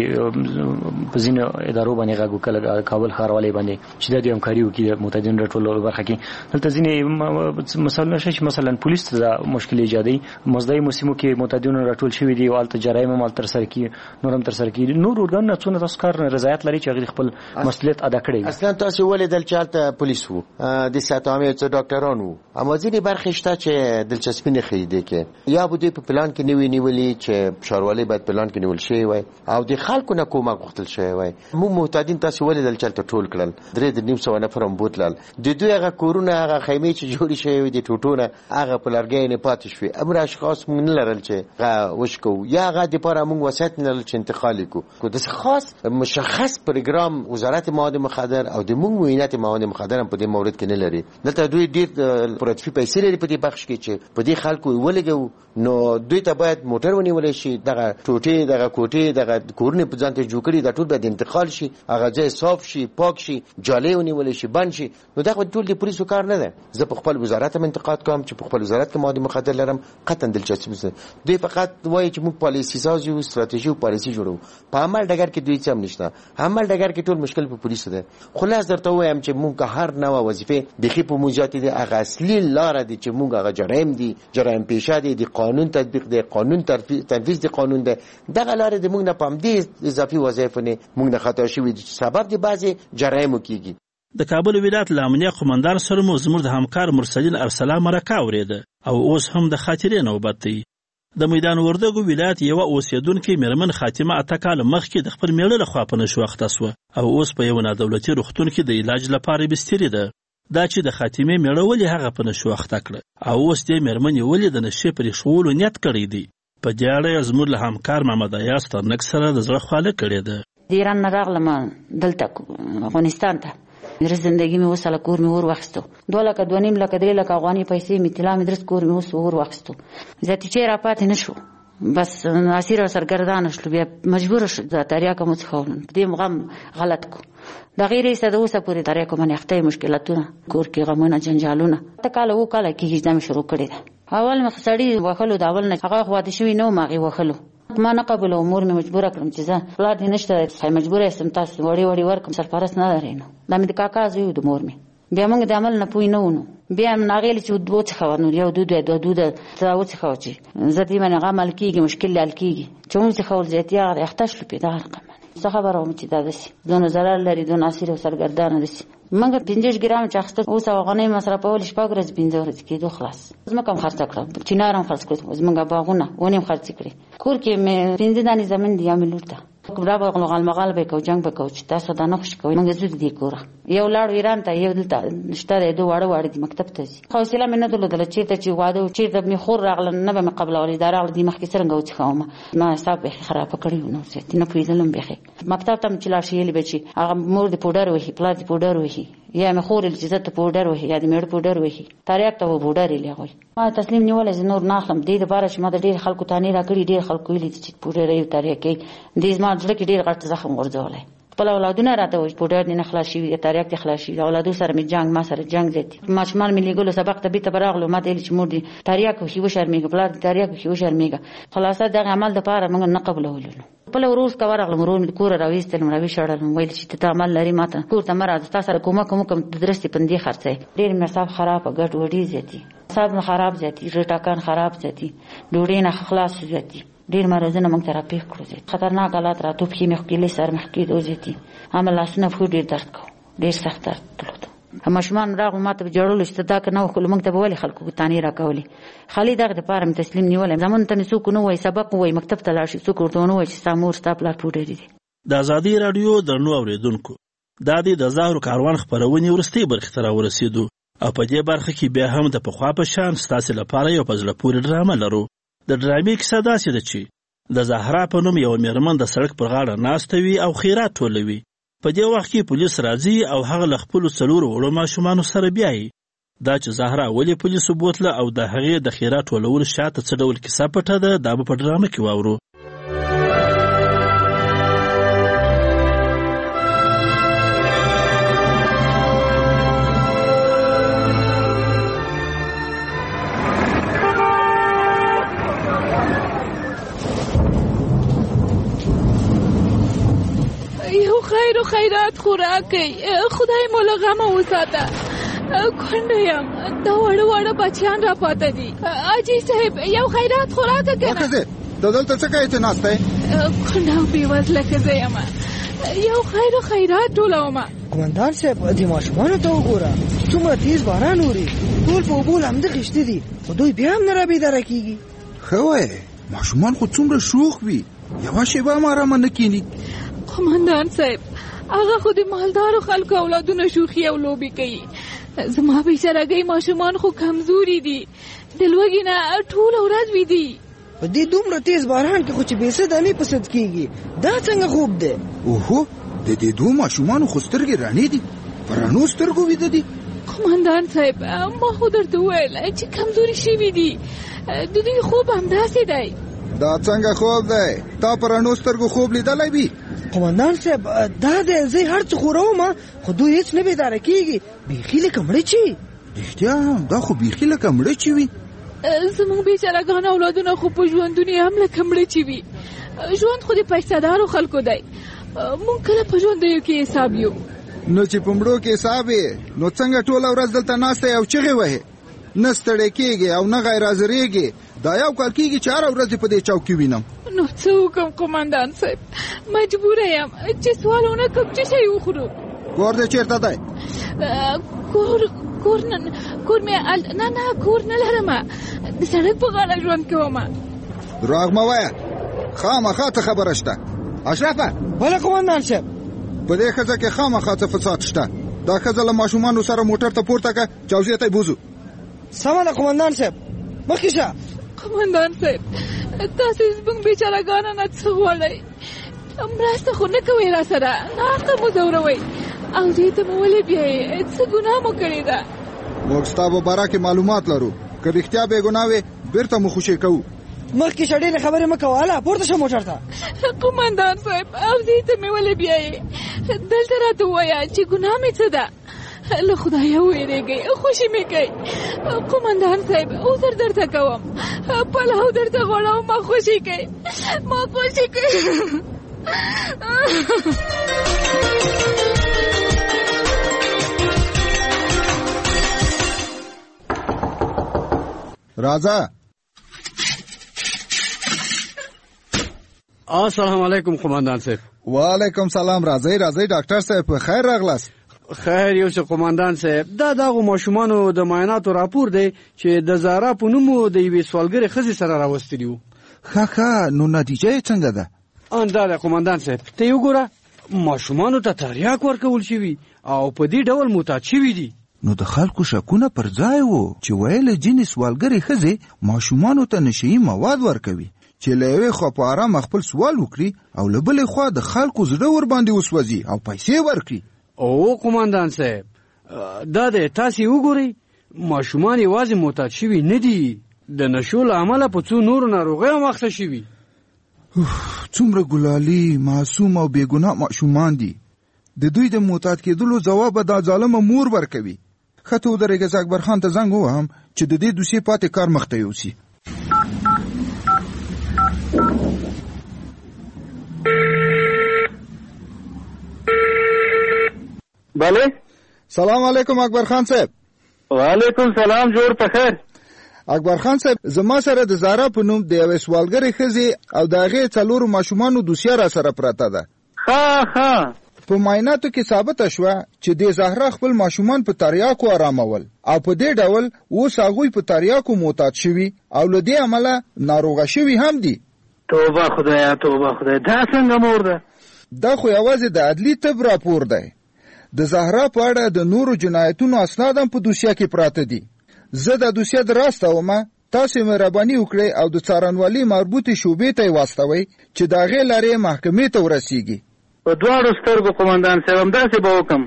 په ځینو ادارو باندې غږ وکړل، کابل ښاروالۍ باندې چې د همکاري وکړي معتادین راټولولو برخه کې. دلته ځینې مثلا شي مثلا پولیس ته مشکل ایجادي، مزدای موسمو کې معتادین راټول شوی دي او الته جرایم هم تر سره کی نورم تر سره کی نور ورګان څونه تاسو کار رضایت لري چې هغه خپل مسؤلیت ادا کړي. اصلا تاسو ولې دل چالت پولیس وو د ساتامه څو ډاکټران وو، اما ځینې برخه شته چې دلچسپي نه ښیي دي کې یا بده په پلان کې نیوي نیولې چې ښاروالۍ باید پلان کې نیول شي وای او د خلکو نه کومه غوښتل شي وای. مو معتادین تاسو ولې دل چالت ټول کړل، 3.5 نفر هم بوتلل، د دوی هغه کورونه هغه خیمې چې جوړې شوی دي ټوټونه هغه په لرګي نه پاتې شوی. امر اشخاص مونږ نه لرل چې وشکو یا هغه د پاره مونږ وسایت نه لرل چې انتقال کو د خاص مشخص پروګرام وزارت مواد مخدر او د مونږ موینات مواد مخدر هم په دې مورد کې نه لري. دلته دوی ډیر پروتفي پیسې لري په دې بخش کې چې په دې خلکو ولګو، نو دوی ته باید موټر ونیول شي، دغه ټوټې دغه کوټې دغه کورونه په ځان ته جوړ کړي، د ټول باید انتقال شي، هغه ځای صاف شي، پاک شي، جالې ونیول شي، بند شي. نو دا ټول د پولیسو کار نه ده. زه په خپل وزارت هم انتقاد کوم چې په خپل وزارت کې مواد مخدر لرم، قطعا دلچسپي نه. دوی فقط وایي چې موږ پالیسي سازي او ستراتیژي او پالیسي جوړو، په عمل ډګر کې دوی څه هم نشته. عمل ډګر کې ټول مشکل په پولیسو ده. خلاص درته وایم چې موږ هر نوې وظیفه بخي په موجات دي، هغه اصلي لار دي چې موږ هغه جرایم دي، جرایم پیشه دي، د قانون تطبیق دی، قانون تنفیذ دی، قانون دی. دغه لار د موږ نه پام دي اضافي وظایف نه موږ نه خطا شوی دي سبب دي بعضی جرایم کیږي. د کابل ولایت لامنیه قومندان سره مو زموږ د همکار مرسلین ارسلا مرکه اوریده او اوس هم د خاطرې نوبت دی. د میدان وردګو ولایت یو اوسیدونکو میرمن خاتمه اتکال مخکې د خپل میړه له خوا په نشو اخته سو او اوس په یو نادولتي روغتون کې د علاج لپاره بستری ده. دا چې د خاتمه میړه ولې هغه په نشو اخته کړ او اوس د میرمن ولې د نشې پرې شوولو نیت کړی دی. په دې اړه زموږ له همکار محمد ایاس ترنک سره د زړه خواله کړې ده. د ایران نه راغلم دلته افغانستان ته، درس زندگی می وساله کور می ور وخستو 2 لک 2.5 لک 3 لک افغاني پیسې می طلا می درس کور می وس ور وخستو. ذاتی چې را پاتې نشو، بس اسیر سرګردان شلو، بیا مجبور شو د تاریخ کوم څه خورن دې مغم غلط کو. د غیر ساده اوسه پوری تاریخ کوم نه اخته مشکلاتونه کور کې غمونه جنجالونه تکاله وکاله کې ځم شروع کړی ده. اول مخ سړی وخلو دا اول نه هغه خواته شوی نو ماغي وخلو ما نه قبل امور می مجبور کړم چې زه پلان نشته مجبور یم تاسو وړي ورکم سرپرست نه لرینو د مې د کاکا زوی د مور می بیا موږ د عمل نه پوی نه ونو بیا ناغیل چې دوه څه خو نو یو دوه تاو څه خو چې زدي منه عمل کیږي مشکل حل کیږي چې موږ څه خو زیاتیا احتاج لپاره دا رقم څه خبره چې دا دسی دونه zarar لري دونه اسیر او سرګردان دسی منګه 50 ګرام چاخته اوس غنۍ مصرفول شپږ ورځې 15 ورځې کېدو خلاص زما کم خرڅ کړم چینارم خرڅ کړم زمونږ باغونه ونیم خرڅ کړی کور کې مې 15 دانې زمين دی عملوته کبرا به غلغال مغال به کو جنگ به کو چې تاسو دا نه خوش کوي موږ زو دي کوره یو لاړ ایران ته یو دلته نشته دوه واړه دي مکتب ته ځي خو سلام نه دلته چې واده او چې د می خور راغله نه به قبل اولي دا راغله دي مخکې څنګه وڅ خومه ما حساب به خراب کړی نو څه نه پویدلم به مکتب ته چې لا شي لې بچي هغه مور د پودر وهي پلا د پودر وهي یا مې خور چې زه ته پوډر وهي یا د میړه پوډر وهي تریاک ته پوډر یې لغوي ما تسلیم نیولې زه نور نه اخلم دې لپاره چې ما د ډېر خلکو تانې راکړي ډېر خلکو ویلي چې پوډر یې تریاکي دې زما زړه کې ډېر غټ زخم غورځولی خپل اولادونه راته وایي پوډر دې نه خلاص شوي تریاک دې خلاص شوي اولادو سره مې جنګ ما سره جنګ زیاتي ماشومان مې لېږلو سبق ته بېرته به راغلو ما ته ویلي چې مور دې تریاک وښي وشرمېږه پلار دې تریاک وښي وشرمېږه خلاصه دغه عمل دپاره موږ نه قبلولو خپل ورور څخه ورغلم ورور مې د کوره راویستلم راویشړلم ویل چې ته عمل لري ماته کور ته مه راځه تا سره کومک وکړم د درستې پندې خرڅوي ډېر مې اعصاب خرابه ګډوډي زیاتي اعصاب نه خراب زیاتي زړه ټکان خراب زیاتي ډوډۍ نه خلاص زیاتي ډېر مرضونه موږ ته راپېښ کړو زیاتي خطرناک حالات راته پښې مې ښکېلې سر مې ښکېدو زیاتي همه لاسونه پښو ډېر درد کوو ډېر سخت درد درلود ماشومان راغلو ما ته به ژړلو چې ته دا که نه وکړو موږ ته به ولې خلکو تانې راکولې خالي دغه دپاره مې تسلیم نیولی زمون ته مې څوک ونه وایي سبق ووایي مکتب ته لاړ شي څوک ورته ونه وایي چې ستا مور ستا پلار پوډري دي د ازادۍ راډیو درنو اورېدونکو دا د زهرو کاروان خپرونې وروستۍ برخې ته راورسېدو او په دې برخه کې بیا هم د پخوا په شان ستاسې لپاره یو په زړه پورې ډرامه لرو د ډرامې کیسه داسې ده چې د زهرا په نوم یوه مېرمن د سړک پر غاړه ناسته وي او خیرات ټولوي په دې وخت کې پولیس راځي او هغه له خپلو 4 وړو ماشومانو سره بیایي دا چې زهرا ولې پولیسو بوتله او د هغې د خیرات ټولولو شاته څه ډول کیسه پټه ده دا به په ډرامه کې واورو خیر و خیرات خوراکي خدای مو له غمه وساته کونډه یم دا وړه وړه بچیان را پاته دي اجي صاحب یو خیرات خوراک کنه وکړه ته دلته څه کوي ته ناسته کونډه بېوزله ښځه یم یو خیر و خیرات ټولوم قومندان صاحب دې ماشومانو ته وګوره څومره تیز باران اوري ټول په اوبو لمده خېشتې دي خو دوی بیا هم نه رابېداره کېږي ښه وایې ماشومان خو څومره شوخ وي یوه شېبه هم ارامه نه کښېني قومندان صاحب هغه خو د مالدارو خلکو اولادونه شوخي او لوبې کوي زما بیچارهګۍ ماشومان خو کمزوري دي د لوږې نه ټوله ورځ ویدي په دې دومره تیز باران کې خو چې بېسده نه پسد کېږي دا څنګه خوب دی اوهو د دې دوه ماشومانو خو سترګې رڼې دي په رڼو سترګو ویده دي قومندان صاحب ما خو درته وویل چې کمزوري شوي دي د دوی خوب همداسې دی دا څنګه خوب دی تا په رڼو سترګو خوب لیدلی وي قومندان صاحب دا دی زه هر څه خوروم خو دوی هېڅ نه بیداره کېږي بیخي لکه مړه چې رښتیا دا خو بیخي لکه مړه چې وي زموږ بیچارهګان اولادونه خو په ژوندونه یې هم لکه مړه چې وي ژوند خو د پیسهدارو خلکو دی موږ کله په ژوندیو کې حساب یو نو چې په مړو کې حساب یې نو څنګه ټوله ورځ دلته ناسته یې او چغې وهې نه ستړی کېږې او نه غیر حاضرېږې دا یو کال کېږي چې هره ورځ په دې چوک کې وینم نو څه وکړم قومندان صاحب مجبوره یم چې سوال ونه کړم چې شی وخورو کور دې چېرته دی کور مې نه کور نه لرم د سړک په غاړه ژوند کوم دروغ مه وایه خامخا څه خبره شته اشرفه بله قومندان صاحب په دې ښځه کې خامخا څه فساد شته دا ښځه له ماشومانو سره موټر ته پورته کړه چوزې ته یې بوځو سمه ده قومندان صاحب مخکې شه قومندان صاحب تاسې زموږ بیچارهګانو نه څه غواړئ مرسته خو نه کوئ را سره ناحقه مو ځوروئ او دې ته مو ولې بیایې څه ګناه مو کړې ده موږ ستا په باره کې معلومات لرو که رښتیا بې ګناه وې بېرته مو خوشې کوو مخکې شه ډېرې خبرې مه کوه هله پورته شه موټر ته قومندان صاحب او دې ته مې ولې بیایې دلته راته ووایه چې ګناه مې څه ده له خدایه ویرېږئ خوشي مې کوي قومندان صاحب عذر درته کوم پلاو درته غواړم ما خوشي کوي راځه السلام علیکم قومندان صاحب وعلیکم سلام راځئ ډاکټر صاحب په خیر راغلاست خیر یو څه قومندان صاحب دا دغه ماشومانو د معایناتو راپور دی چې د زهرا په نوم د یوې سوالګرې ښځې سره راوستلي وو ښه نو نتیجه یې څنګه ده دا دی قومندان صاحب ته یې وګوره ماشومانو ته تریاک ورکول شوي او په دې ډول معتاد شوي دي نو د خلکو شکونه پر ځای وو چې ویل ځینې سوالګرې ښځې ماشومانو ته نشهیي مواد ورکوي چې له یوې خوا په ارام خپل سوال وکړي او له بلې خوا د خلکو زړه ورباندې وسوځي او پیسې ورکړي او قومندان صاحب دا دی تاسې وګورئ ماشومان یوازې معتاد شوي نه دي د نشو له امله په څو نورو ناروغیو هم اخته شوي څومره ګلالي معصوم او بېګناه ماشومان دي د دوی د معتاد کېدلو ځواب دا ظالمه مور ورکوي ښه ته ودرېږه زه اکبر خان ته زنګ ووهم چې د دې دوسیې پاتې کار مخته یوسي بله سلام علیکم اکبر خان صاحب وعلیکم سلام جوړ په خیر اکبر خان صاحب زما سره د زارا په نوم د یوې سوالګرې ښځې او د هغې 4 ماشومانو دوسیه را سره پرته ده ښه په معایناتو کې ثابته شوه چې د زهرا خپل ماشومان په تریاکو آرامول او په دې ډول اوس هغوی په تریاکو معتاد شوي او له دې امله ناروغه شوي هم دي توبه خدایا دا څنګه مور ده دا خو یوازې د عدلي طب راپور دی د زهرا په اړه د نورو جنایتونو اسناد هم په دوسیه کې پراته دي زه د دوسیه دراستومه تاسې مهرباني وکړئ او د څارنوالۍ مربوطې شعبې ته یې واستوئ چې د هغې لارې محکمې ته ورسیږي په دواړو سترګو قومندان صاحب همداسې به وکړم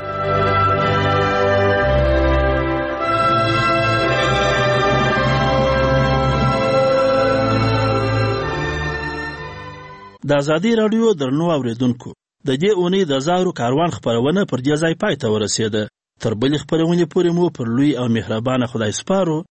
د ازادي راډیو درنو اوریدونکو د دې اونۍ د زهرو کاروان خپرونه پر دې ځای پای ته ورسېده تر بلې خپرونې پورې مو پر لوی او مهربانه خدای سپارو